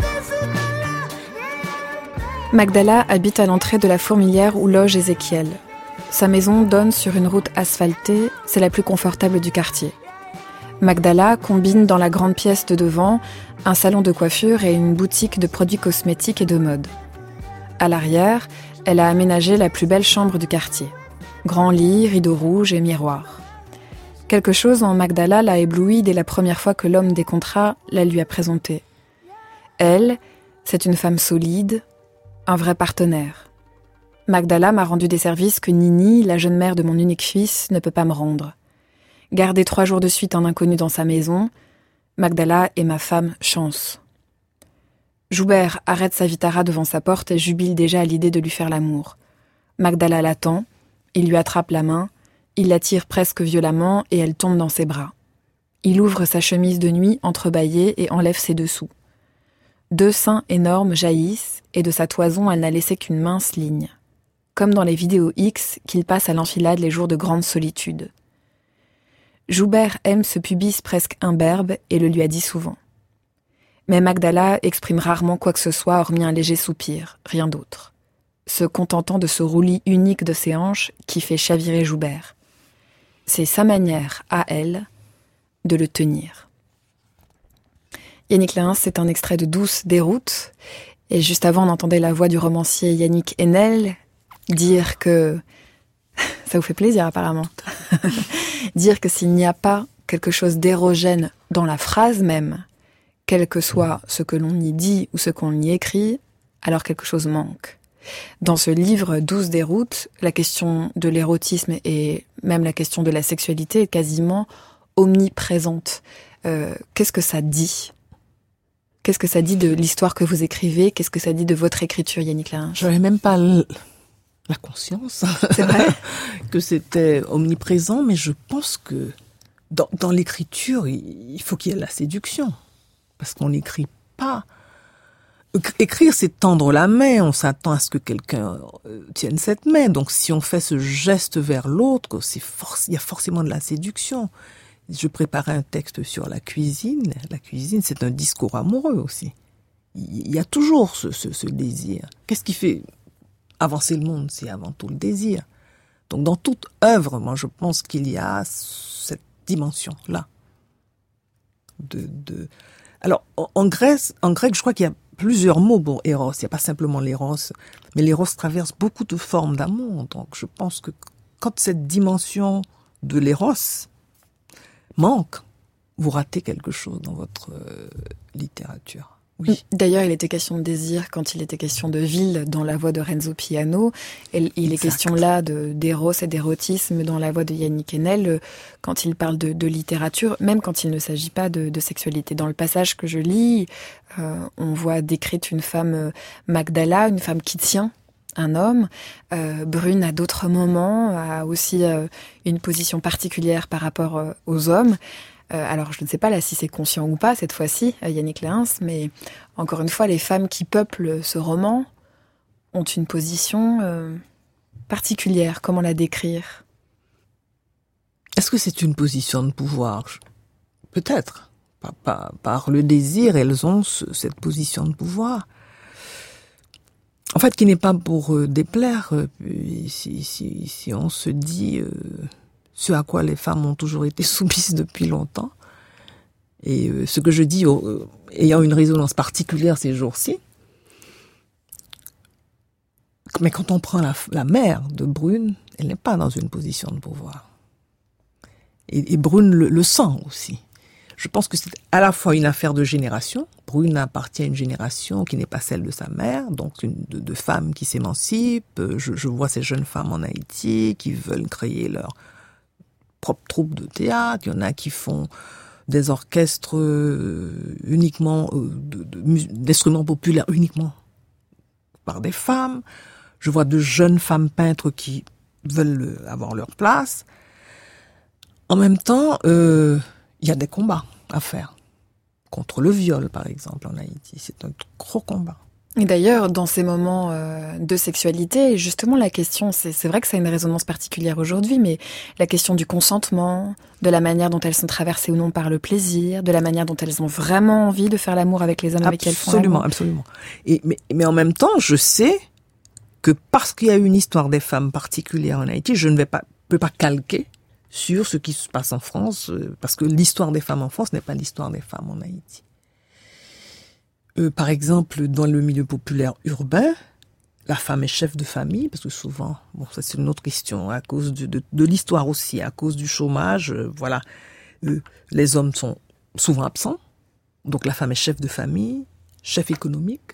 Magdala habite à l'entrée de la fourmilière où loge Ézéchiel. Sa maison donne sur une route asphaltée, c'est la plus confortable du quartier. Magdala combine dans la grande pièce de devant un salon de coiffure et une boutique de produits cosmétiques et de mode. À l'arrière, elle a aménagé la plus belle chambre du quartier. Grand lit, rideaux rouges et miroir. Quelque chose en Magdala l'a éblouie dès la première fois que l'homme des contrats la lui a présentée. Elle, c'est une femme solide, un vrai partenaire. Magdala m'a rendu des services que Nini, la jeune mère de mon unique fils, ne peut pas me rendre. Garder 3 jours de suite un inconnu dans sa maison, Magdala est ma femme chance. Joubert arrête sa vitara devant sa porte et jubile déjà à l'idée de lui faire l'amour. Magdala l'attend, il lui attrape la main, il la tire presque violemment et elle tombe dans ses bras. Il ouvre sa chemise de nuit entrebâillée et enlève ses dessous. 2 seins énormes jaillissent et de sa toison elle n'a laissé qu'une mince ligne. Comme dans les vidéos X qu'il passe à l'enfilade les jours de grande solitude. Joubert aime ce pubis presque imberbe et le lui a dit souvent. Mais Magdala exprime rarement quoi que ce soit hormis un léger soupir, rien d'autre. Se contentant de ce roulis unique de ses hanches qui fait chavirer Joubert. C'est sa manière, à elle, de le tenir. Yannick Lahens, c'est un extrait de Douce déroute. Et juste avant, on entendait la voix du romancier Yannick Enel dire que... Ça vous fait plaisir apparemment. Dire que s'il n'y a pas quelque chose d'érogène dans la phrase même, quel que soit ce que l'on y dit ou ce qu'on y écrit, alors quelque chose manque. Dans ce livre 12 déroutes, la question de l'érotisme et même la question de la sexualité est quasiment omniprésente. Qu'est-ce que ça dit ? Qu'est-ce que ça dit de l'histoire que vous écrivez ? Qu'est-ce que ça dit de votre écriture, Yannick Lahens ? J'avais même pas la conscience c'est vrai que c'était omniprésent, mais je pense que dans l'écriture, il faut qu'il y ait la séduction. Parce qu'on n'écrit pas. Écrire, c'est tendre la main, on s'attend à ce que quelqu'un tienne cette main. Donc si on fait ce geste vers l'autre, il y a forcément de la séduction. Je préparais un texte sur la cuisine. La cuisine, c'est un discours amoureux aussi. Il y a toujours ce désir. Qu'est-ce qui fait avancer le monde, c'est avant tout le désir. Donc dans toute œuvre, moi je pense qu'il y a cette dimension-là. Alors en grec, je crois qu'il y a plusieurs mots pour Eros. Il n'y a pas simplement l'Eros, mais l'Eros traverse beaucoup de formes d'amour. Donc je pense que quand cette dimension de l'Eros manque, vous ratez quelque chose dans votre littérature. Oui. D'ailleurs, il était question de désir quand il était question de ville dans la voix de Renzo Piano. Et il est question là d'éros et d'érotisme dans la voix de Yannick Enel quand il parle de littérature, même quand il ne s'agit pas de sexualité. Dans le passage que je lis, on voit décrite une femme Magdala, une femme qui tient un homme. Brune, à d'autres moments, a aussi une position particulière par rapport aux hommes. Alors, je ne sais pas là si c'est conscient ou pas cette fois-ci, Yannick Léhens, mais encore une fois, les femmes qui peuplent ce roman ont une position particulière. Comment la décrire ? Est-ce que c'est une position de pouvoir ? Peut-être. Par le désir, elles ont cette position de pouvoir. En fait, qui n'est pas pour déplaire. Si on se dit... ce à quoi les femmes ont toujours été soumises depuis longtemps. Et ce que je dis, ayant une résonance particulière ces jours-ci, mais quand on prend la mère de Brune, elle n'est pas dans une position de pouvoir. Et Brune le sent aussi. Je pense que c'est à la fois une affaire de génération. Brune appartient à une génération qui n'est pas celle de sa mère, donc de femmes qui s'émancipent. Je vois ces jeunes femmes en Haïti qui veulent créer leur propre troupe de théâtre, il y en a qui font des orchestres uniquement, d'instruments populaires uniquement par des femmes. Je vois de jeunes femmes peintres qui veulent avoir leur place. En même temps, il y a des combats à faire. Contre le viol, par exemple, en Haïti. C'est un gros combat. Et d'ailleurs, dans ces moments de sexualité, justement, la question, c'est vrai que ça a une résonance particulière aujourd'hui, mais la question du consentement, de la manière dont elles sont traversées ou non par le plaisir, de la manière dont elles ont vraiment envie de faire l'amour avec les hommes avec qui elles font l'amour. Absolument. Mais en même temps, je sais que parce qu'il y a une histoire des femmes particulière en Haïti, je ne peux pas calquer sur ce qui se passe en France, parce que l'histoire des femmes en France n'est pas l'histoire des femmes en Haïti. Par exemple, dans le milieu populaire urbain, la femme est chef de famille, parce que souvent, bon, ça c'est une autre question, à cause de l'histoire aussi, à cause du chômage, voilà, les hommes sont souvent absents, donc la femme est chef de famille, chef économique,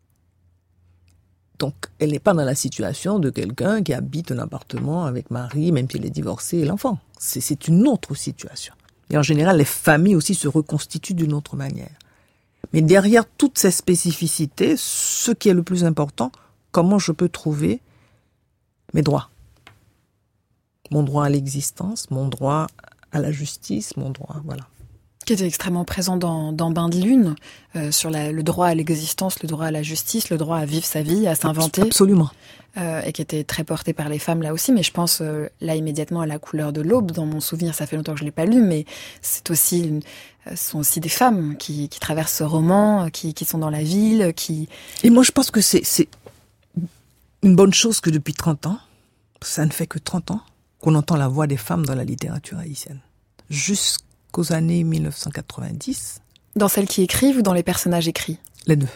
donc elle n'est pas dans la situation de quelqu'un qui habite un appartement avec mari, même s'il est divorcé, et l'enfant. C'est une autre situation. Et en général, les familles aussi se reconstituent d'une autre manière. Mais derrière toutes ces spécificités, ce qui est le plus important, comment je peux trouver mes droits. Mon droit à l'existence, mon droit à la justice, mon droit, voilà. Qui était extrêmement présent dans Bain de Lune, sur le droit à l'existence, le droit à la justice, le droit à vivre sa vie, à s'inventer. Absolument. Et qui était très porté par les femmes là aussi, mais je pense là immédiatement à La couleur de l'aube. Dans mon souvenir, ça fait longtemps que je l'ai pas lu, mais c'est aussi ce sont aussi des femmes qui traversent ce roman, qui sont dans la ville, qui... Et moi je pense que c'est une bonne chose que depuis 30 ans, ça ne fait que 30 ans, qu'on entend la voix des femmes dans la littérature haïtienne. Jusqu'aux années 1990. Dans celles qui écrivent ou dans les personnages écrits ? Les deux.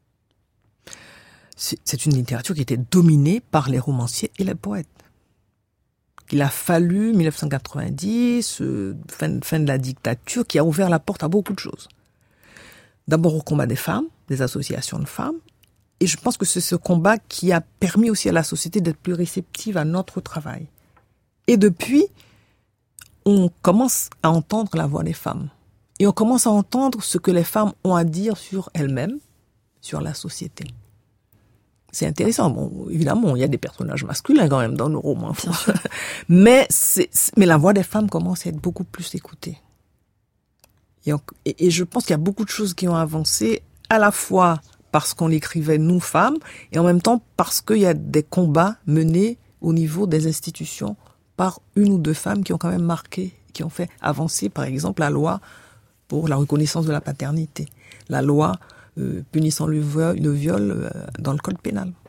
C'est une littérature qui était dominée par les romanciers et les poètes. Il a fallu 1990, fin de la dictature, qui a ouvert la porte à beaucoup de choses. D'abord au combat des femmes, des associations de femmes, et je pense que c'est ce combat qui a permis aussi à la société d'être plus réceptive à notre travail. Et depuis, on commence à entendre la voix des femmes. Et on commence à entendre ce que les femmes ont à dire sur elles-mêmes, sur la société. C'est intéressant. Bon, évidemment, il y a des personnages masculins quand même dans nos romans. mais la voix des femmes commence à être beaucoup plus écoutée. Et je pense qu'il y a beaucoup de choses qui ont avancé, à la fois parce qu'on l'écrivait nous femmes, et en même temps parce qu'il y a des combats menés au niveau des institutions par une ou deux femmes qui ont quand même marqué, qui ont fait avancer, par exemple, la loi pour la reconnaissance de la paternité, la loi punissant le viol dans le code pénal.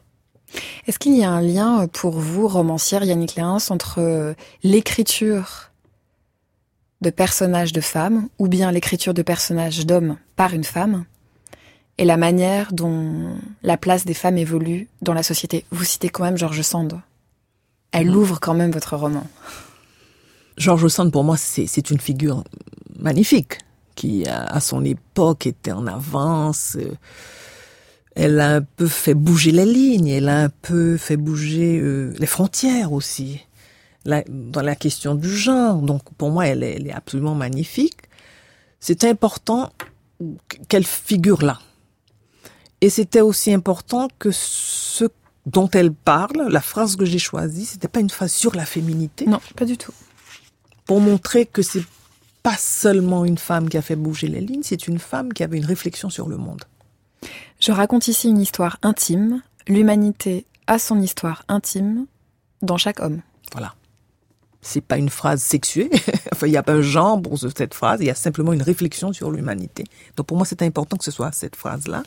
Est-ce qu'il y a un lien pour vous, romancière Yannick Léens, entre l'écriture de personnages de femmes ou bien l'écriture de personnages d'hommes par une femme et la manière dont la place des femmes évolue dans la société? Vous citez quand même George Sand. Elle ouvre quand même votre roman. George Sand, pour moi, c'est une figure magnifique qui, à son époque, était en avance. Elle a un peu fait bouger les lignes, elle a un peu fait bouger les frontières aussi, dans la question du genre. Donc pour moi, elle est absolument magnifique. C'est important qu'elle figure là. Et c'était aussi important que ce dont elle parle, la phrase que j'ai choisie, c'était pas une phrase sur la féminité. Non, pas du tout. Pour montrer que c'est pas seulement une femme qui a fait bouger les lignes, c'est une femme qui avait une réflexion sur le monde. Je raconte ici une histoire intime. L'humanité a son histoire intime dans chaque homme. Voilà. C'est pas une phrase sexuée. Enfin, il n'y a pas un genre pour cette phrase. Il y a simplement une réflexion sur l'humanité. Donc pour moi, c'est important que ce soit cette phrase-là.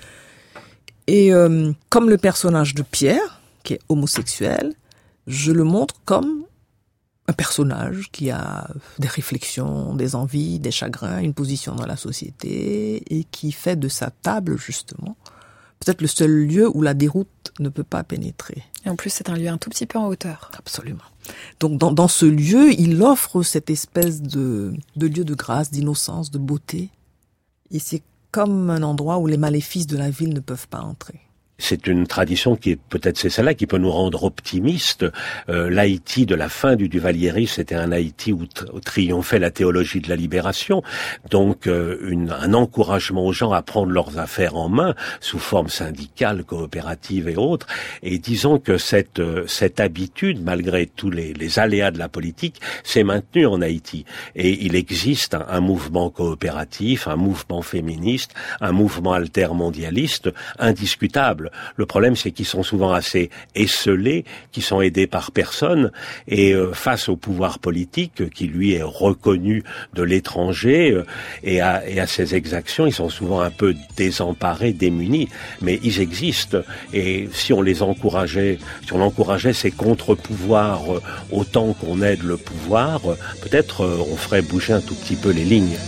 Et comme le personnage de Pierre, qui est homosexuel, je le montre comme un personnage qui a des réflexions, des envies, des chagrins, une position dans la société et qui fait de sa table, justement, peut-être le seul lieu où la déroute ne peut pas pénétrer. Et en plus, c'est un lieu un tout petit peu en hauteur. Absolument. Donc, dans ce lieu, il offre cette espèce de lieu de grâce, d'innocence, de beauté. Et c'est comme un endroit où les maléfices de la ville ne peuvent pas entrer. C'est une tradition qui est peut-être c'est celle-là qui peut nous rendre optimistes. L'Haïti de la fin du Duvaliérisme, c'était un Haïti où triomphait la théologie de la libération. Donc un encouragement aux gens à prendre leurs affaires en main sous forme syndicale, coopérative et autres. Et disons que cette habitude, malgré tous les aléas de la politique, s'est maintenue en Haïti. Et il existe un mouvement coopératif, un mouvement féministe, un mouvement altermondialiste indiscutable. Le problème, c'est qu'ils sont souvent assez esseulés, qu'ils sont aidés par personne, et face au pouvoir politique qui, lui, est reconnu de l'étranger, et à ses exactions, ils sont souvent un peu désemparés, démunis, mais ils existent, et si on encourageait ces contre-pouvoirs autant qu'on aide le pouvoir, peut-être on ferait bouger un tout petit peu les lignes.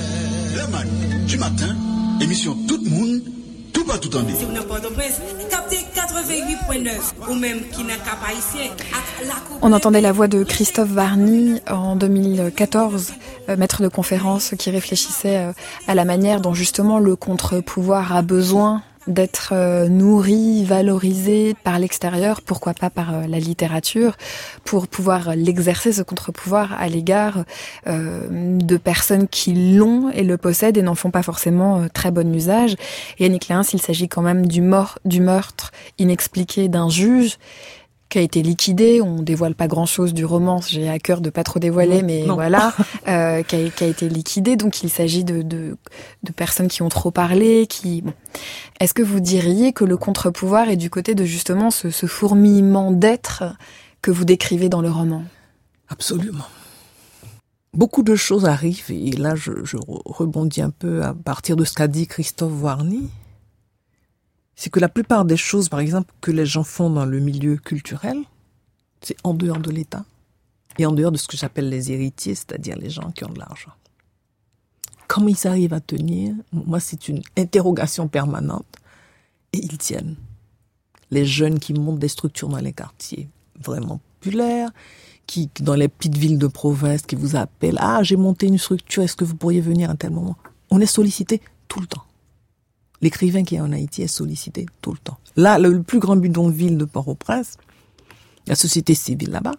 Du matin, émission Tout le monde. Tout en si vous n'avez pas de presse, captez 88.9 ou même qui n'a qu'à pas ici. On entendait la voix de Christophe Varny en 2014, maître de conférence qui réfléchissait à la manière dont justement le contre-pouvoir a besoin d'être nourri, valorisé par l'extérieur, pourquoi pas par la littérature, pour pouvoir l'exercer, ce contre-pouvoir, à l'égard de personnes qui l'ont et le possèdent et n'en font pas forcément très bon usage. Et Yannick Léens, il s'agit quand même du meurtre inexpliqué d'un juge qui a été liquidé. On dévoile pas grand-chose du roman, j'ai à cœur de pas trop dévoiler, mais non. Voilà, qui a été liquidé. Donc il s'agit de personnes qui ont trop parlé, Bon. Est-ce que vous diriez que le contre-pouvoir est du côté de justement ce fourmillement d'être que vous décrivez dans le roman? Absolument. Beaucoup de choses arrivent, et là je rebondis un peu à partir de ce qu'a dit Christophe Varny. C'est que la plupart des choses, par exemple, que les gens font dans le milieu culturel, c'est en dehors de l'État et en dehors de ce que j'appelle les héritiers, c'est-à-dire les gens qui ont de l'argent. Comment ils arrivent à tenir? Moi, c'est une interrogation permanente. Et ils tiennent. Les jeunes qui montent des structures dans les quartiers vraiment populaires, qui, dans les petites villes de province, qui vous appellent « Ah, j'ai monté une structure, est-ce que vous pourriez venir à tel moment ?» On est sollicité tout le temps. L'écrivain qui est en Haïti est sollicité tout le temps. Là, le plus grand bidonville de Port-au-Prince, la société civile là-bas,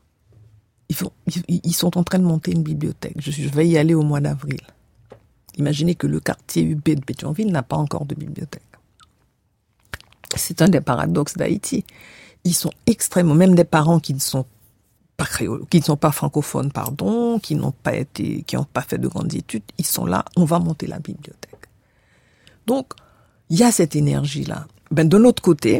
ils sont en train de monter une bibliothèque. Je vais y aller au mois d'avril. Imaginez que le quartier UB de Pétionville n'a pas encore de bibliothèque. C'est un des paradoxes d'Haïti. Ils sont extrêmement, même des parents qui ne sont pas créoles, qui ne sont pas francophones, qui n'ont pas fait de grandes études, ils sont là, on va monter la bibliothèque. Donc, il y a cette énergie-là. De l'autre côté,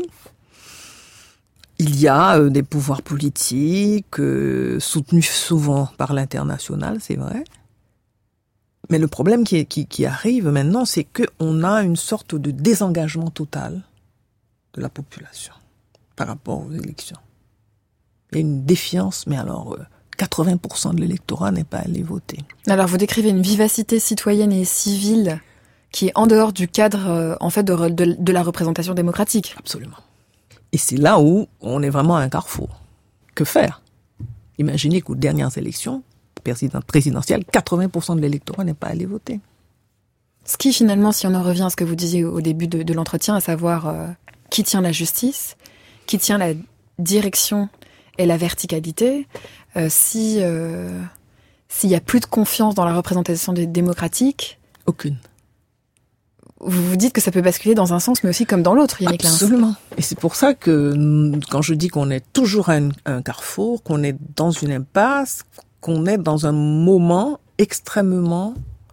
il y a des pouvoirs politiques soutenus souvent par l'international, c'est vrai. Mais le problème qui arrive maintenant, c'est qu'on a une sorte de désengagement total de la population. par rapport aux élections. Il y a une défiance, mais alors 80% de l'électorat n'est pas allé voter. Alors vous décrivez une vivacité citoyenne et civile qui est en dehors du cadre en fait de la représentation démocratique. Absolument. Et c'est là où on est vraiment à un carrefour. Que faire ? Imaginez qu'aux dernières élections présidentielles, 80% de l'électorat n'est pas allé voter. Ce qui finalement, si on en revient à ce que vous disiez au début de l'entretien, à savoir qui tient la justice, qui tient la direction et la verticalité, s'il y a plus de confiance dans la représentation démocratique... Aucune. Vous vous dites que ça peut basculer dans un sens, mais aussi comme dans l'autre, Yannick Lins. Absolument. Et c'est pour ça que quand je dis qu'on est toujours à un carrefour, qu'on est dans une impasse, qu'on est dans un moment extrêmement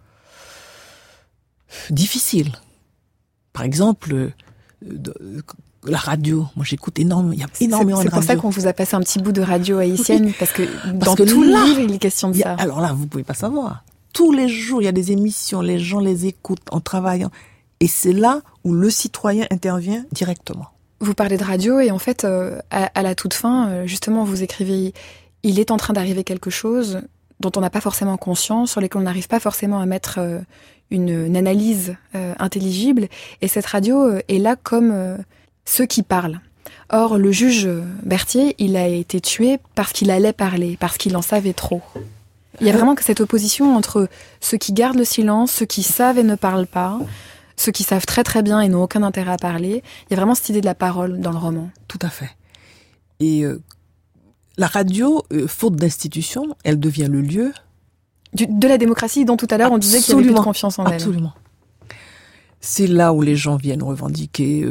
difficile. Par exemple, la radio. Moi, j'écoute énormément. Il y a énormément de radio. C'est pour ça qu'on vous a passé un petit bout de radio haïtienne, parce que dans tout le livre, il est question de ça. Alors là, vous pouvez pas savoir. Tous les jours, il y a des émissions, les gens les écoutent en travaillant. Et c'est là où le citoyen intervient directement. Vous parlez de radio et en fait, à la toute fin, justement, vous écrivez « Il est en train d'arriver quelque chose dont on n'a pas forcément conscience, sur lesquels on n'arrive pas forcément à mettre une analyse intelligible. Et cette radio est là comme ceux qui parlent. Or, le juge Berthier, il a été tué parce qu'il allait parler, parce qu'il en savait trop. Il y a vraiment cette opposition entre ceux qui gardent le silence, ceux qui savent et ne parlent pas, ceux qui savent très très bien et n'ont aucun intérêt à parler. Il y a vraiment cette idée de la parole dans le roman. Tout à fait. Et la radio, faute d'institution, elle devient le lieu... de la démocratie dont tout à l'heure on disait qu'il y avait plus de confiance en elle. Absolument. C'est là où les gens viennent revendiquer,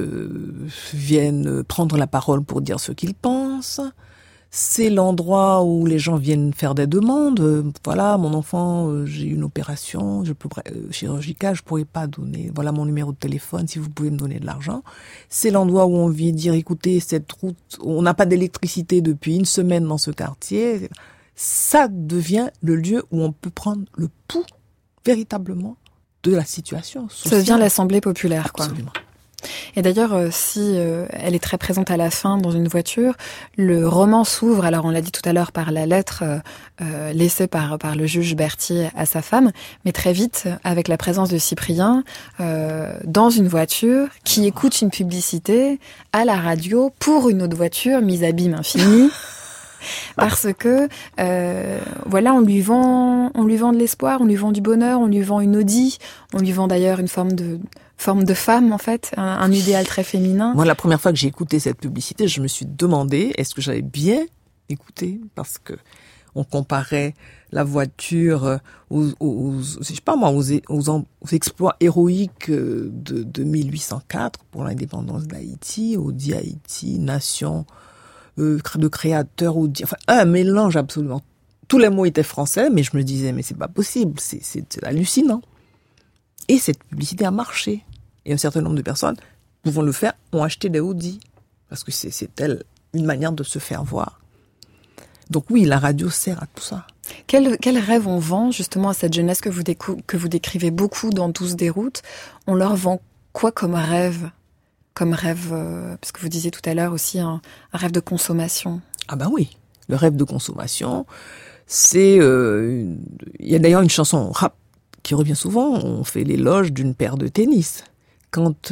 viennent prendre la parole pour dire ce qu'ils pensent. C'est l'endroit où les gens viennent faire des demandes. Voilà, mon enfant, j'ai une opération chirurgicale, je pourrais pas donner. Voilà mon numéro de téléphone, si vous pouvez me donner de l'argent. C'est l'endroit où on vient dire, écoutez, cette route, on n'a pas d'électricité depuis une semaine dans ce quartier. Ça devient le lieu où on peut prendre le pouls, véritablement, de la situation sociale. Ça devient l'Assemblée populaire, quoi. Absolument. Et d'ailleurs, si elle est très présente à la fin dans une voiture, le roman s'ouvre, alors on l'a dit tout à l'heure, par la lettre laissée par le juge Berthier à sa femme, mais très vite, avec la présence de Cyprien, dans une voiture, qui écoute une publicité à la radio pour une autre voiture mise à bim infini. Parce que voilà, on lui vend de l'espoir, on lui vend du bonheur, on lui vend une Audi, on lui vend d'ailleurs une forme de femme en fait, un idéal très féminin. Moi, la première fois que j'ai écouté cette publicité, je me suis demandé est-ce que j'avais bien écouté, parce que on comparait la voiture aux exploits héroïques de 1804 pour l'indépendance d'Haïti, Audi Haïti, nation de créateurs, enfin un mélange absolument. Tous les mots étaient français, mais je me disais mais c'est pas possible, c'est hallucinant. Et cette publicité a marché. Et un certain nombre de personnes, pouvant le faire, ont acheté des Audi. Parce que c'est une manière de se faire voir. Donc oui, la radio sert à tout ça. Quel rêve on vend justement à cette jeunesse que vous décrivez beaucoup dans 12 des routes? On leur vend quoi comme rêve? Parce que vous disiez tout à l'heure aussi un rêve de consommation. Ah ben oui, le rêve de consommation, c'est... Il y a d'ailleurs une chanson rap qui revient souvent, on fait l'éloge d'une paire de tennis. Quand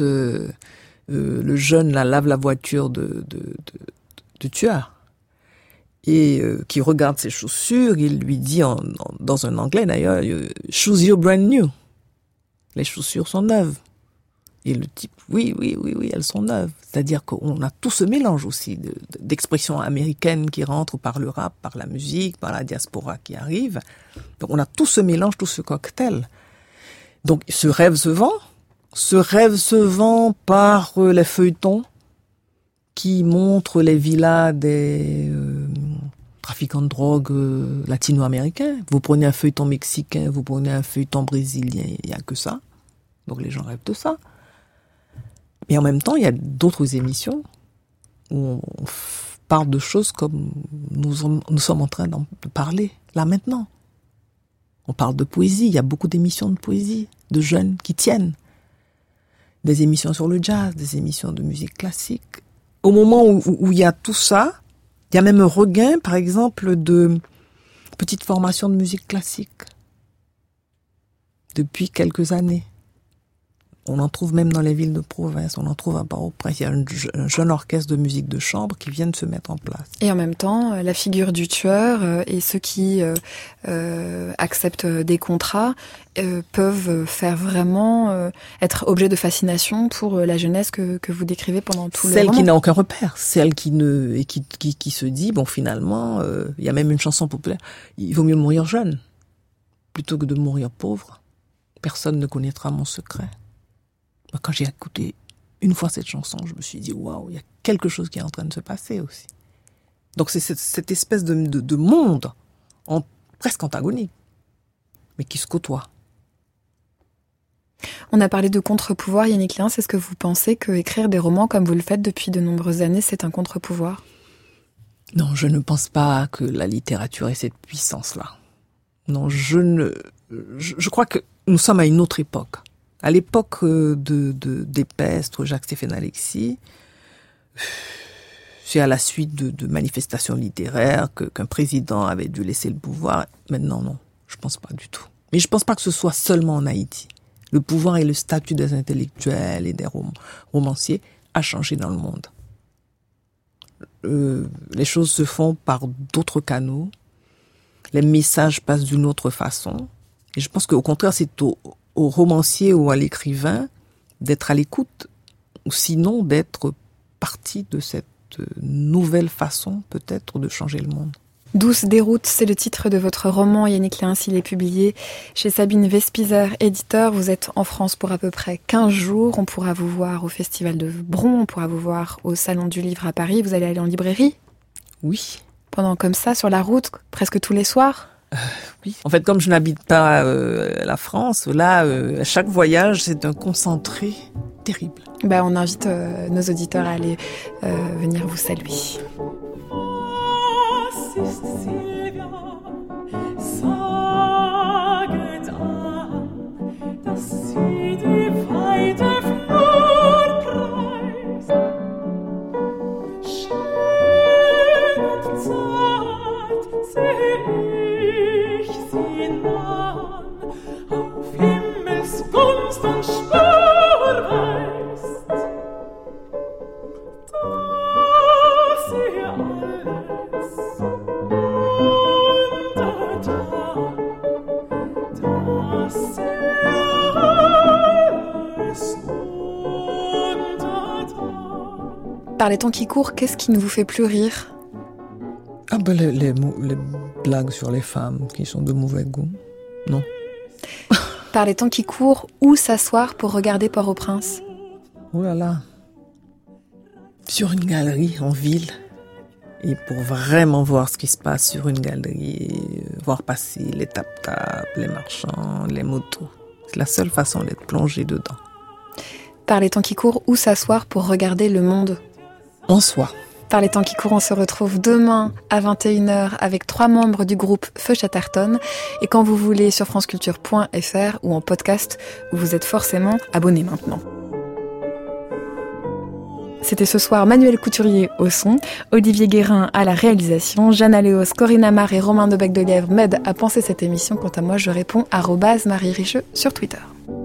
le jeune lave la voiture de tueur et qui regarde ses chaussures, il lui dit dans un anglais d'ailleurs, « Shoes you brand new ». Les chaussures sont neuves. Et le type, oui, elles sont neuves. C'est-à-dire qu'on a tout ce mélange aussi d'expressions américaines qui rentrent par le rap, par la musique, par la diaspora qui arrive. Donc on a tout ce mélange, tout ce cocktail. Donc ce rêve se vend. Ce rêve se vend par les feuilletons qui montrent les villas des trafiquants de drogue latino-américains. Vous prenez un feuilleton mexicain, vous prenez un feuilleton brésilien, il n'y a que ça. Donc les gens rêvent de ça. Mais en même temps, il y a d'autres émissions où on parle de choses comme nous sommes en train d'en parler, là maintenant. On parle de poésie, il y a beaucoup d'émissions de poésie, de jeunes qui tiennent. Des émissions sur le jazz, des émissions de musique classique. au moment où il y a tout ça, il y a même un regain, par exemple, de petites formations de musique classique. Depuis quelques années. On en trouve même dans les villes de province, on en trouve à Port-au-Prince. Il y a un jeune orchestre de musique de chambre qui vient de se mettre en place. Et en même temps, la figure du tueur et ceux qui acceptent des contrats peuvent faire vraiment être objet de fascination pour la jeunesse que vous décrivez pendant tout le roman. Celle qui n'a aucun repère, celle qui se dit, bon finalement, il y a même une chanson populaire, il vaut mieux mourir jeune plutôt que de mourir pauvre. Personne ne connaîtra mon secret. Quand j'ai écouté une fois cette chanson, je me suis dit, waouh, il y a quelque chose qui est en train de se passer aussi. Donc c'est cette espèce de monde presque antagonique, mais qui se côtoie. On a parlé de contre-pouvoir, Yannick Léens. Est-ce que vous pensez que écrire des romans comme vous le faites depuis de nombreuses années, c'est un contre-pouvoir ? Non, je ne pense pas que la littérature ait cette puissance-là. Non, je crois que nous sommes à une autre époque. À l'époque d'Épestre, Jacques-Stéphane Alexis, c'est à la suite de manifestations littéraires qu'un président avait dû laisser le pouvoir. Maintenant, non, je pense pas du tout. Mais je pense pas que ce soit seulement en Haïti. Le pouvoir et le statut des intellectuels et des romanciers a changé dans le monde. Les choses se font par d'autres canaux. Les messages passent d'une autre façon. Et je pense qu'au contraire, c'est au romancier ou à l'écrivain d'être à l'écoute, ou sinon d'être partie de cette nouvelle façon, peut-être, de changer le monde. Douce déroute, c'est le titre de votre roman, Yannick Léens. Il est publié chez Sabine Vespizer, éditeur. Vous êtes en France pour à peu près 15 jours. On pourra vous voir au Festival de Bron, on pourra vous voir au Salon du Livre à Paris. Vous allez aller en librairie ? Oui. Pendant comme ça, sur la route, presque tous les soirs ? Oui. En fait, comme je n'habite pas la France, là, chaque voyage, c'est un concentré terrible. On invite nos auditeurs à aller venir vous saluer. Par les temps qui courent, qu'est-ce qui ne vous fait plus rire ? Les blagues sur les femmes qui sont de mauvais goût. Non. Par les temps qui courent, où s'asseoir pour regarder Port-au-Prince ? Oh là là. Sur une galerie en ville. Et pour vraiment voir ce qui se passe sur une galerie, voir passer les tap-tap, les marchands, les motos. C'est la seule façon d'être plongé dedans. Par les temps qui courent, où s'asseoir pour regarder le monde ? En soi. Par les temps qui courent, on se retrouve demain à 21h avec 3 membres du groupe Feu Chatterton. Et quand vous voulez, sur franceculture.fr ou en podcast, vous êtes forcément abonné maintenant. C'était ce soir Manuel Couturier au son, Olivier Guérin à la réalisation, Jeanne Aléos, Corinne Amar et Romain de Bec de Lièvre m'aident à penser cette émission. Quant à moi, je réponds @Marie Richeux sur Twitter.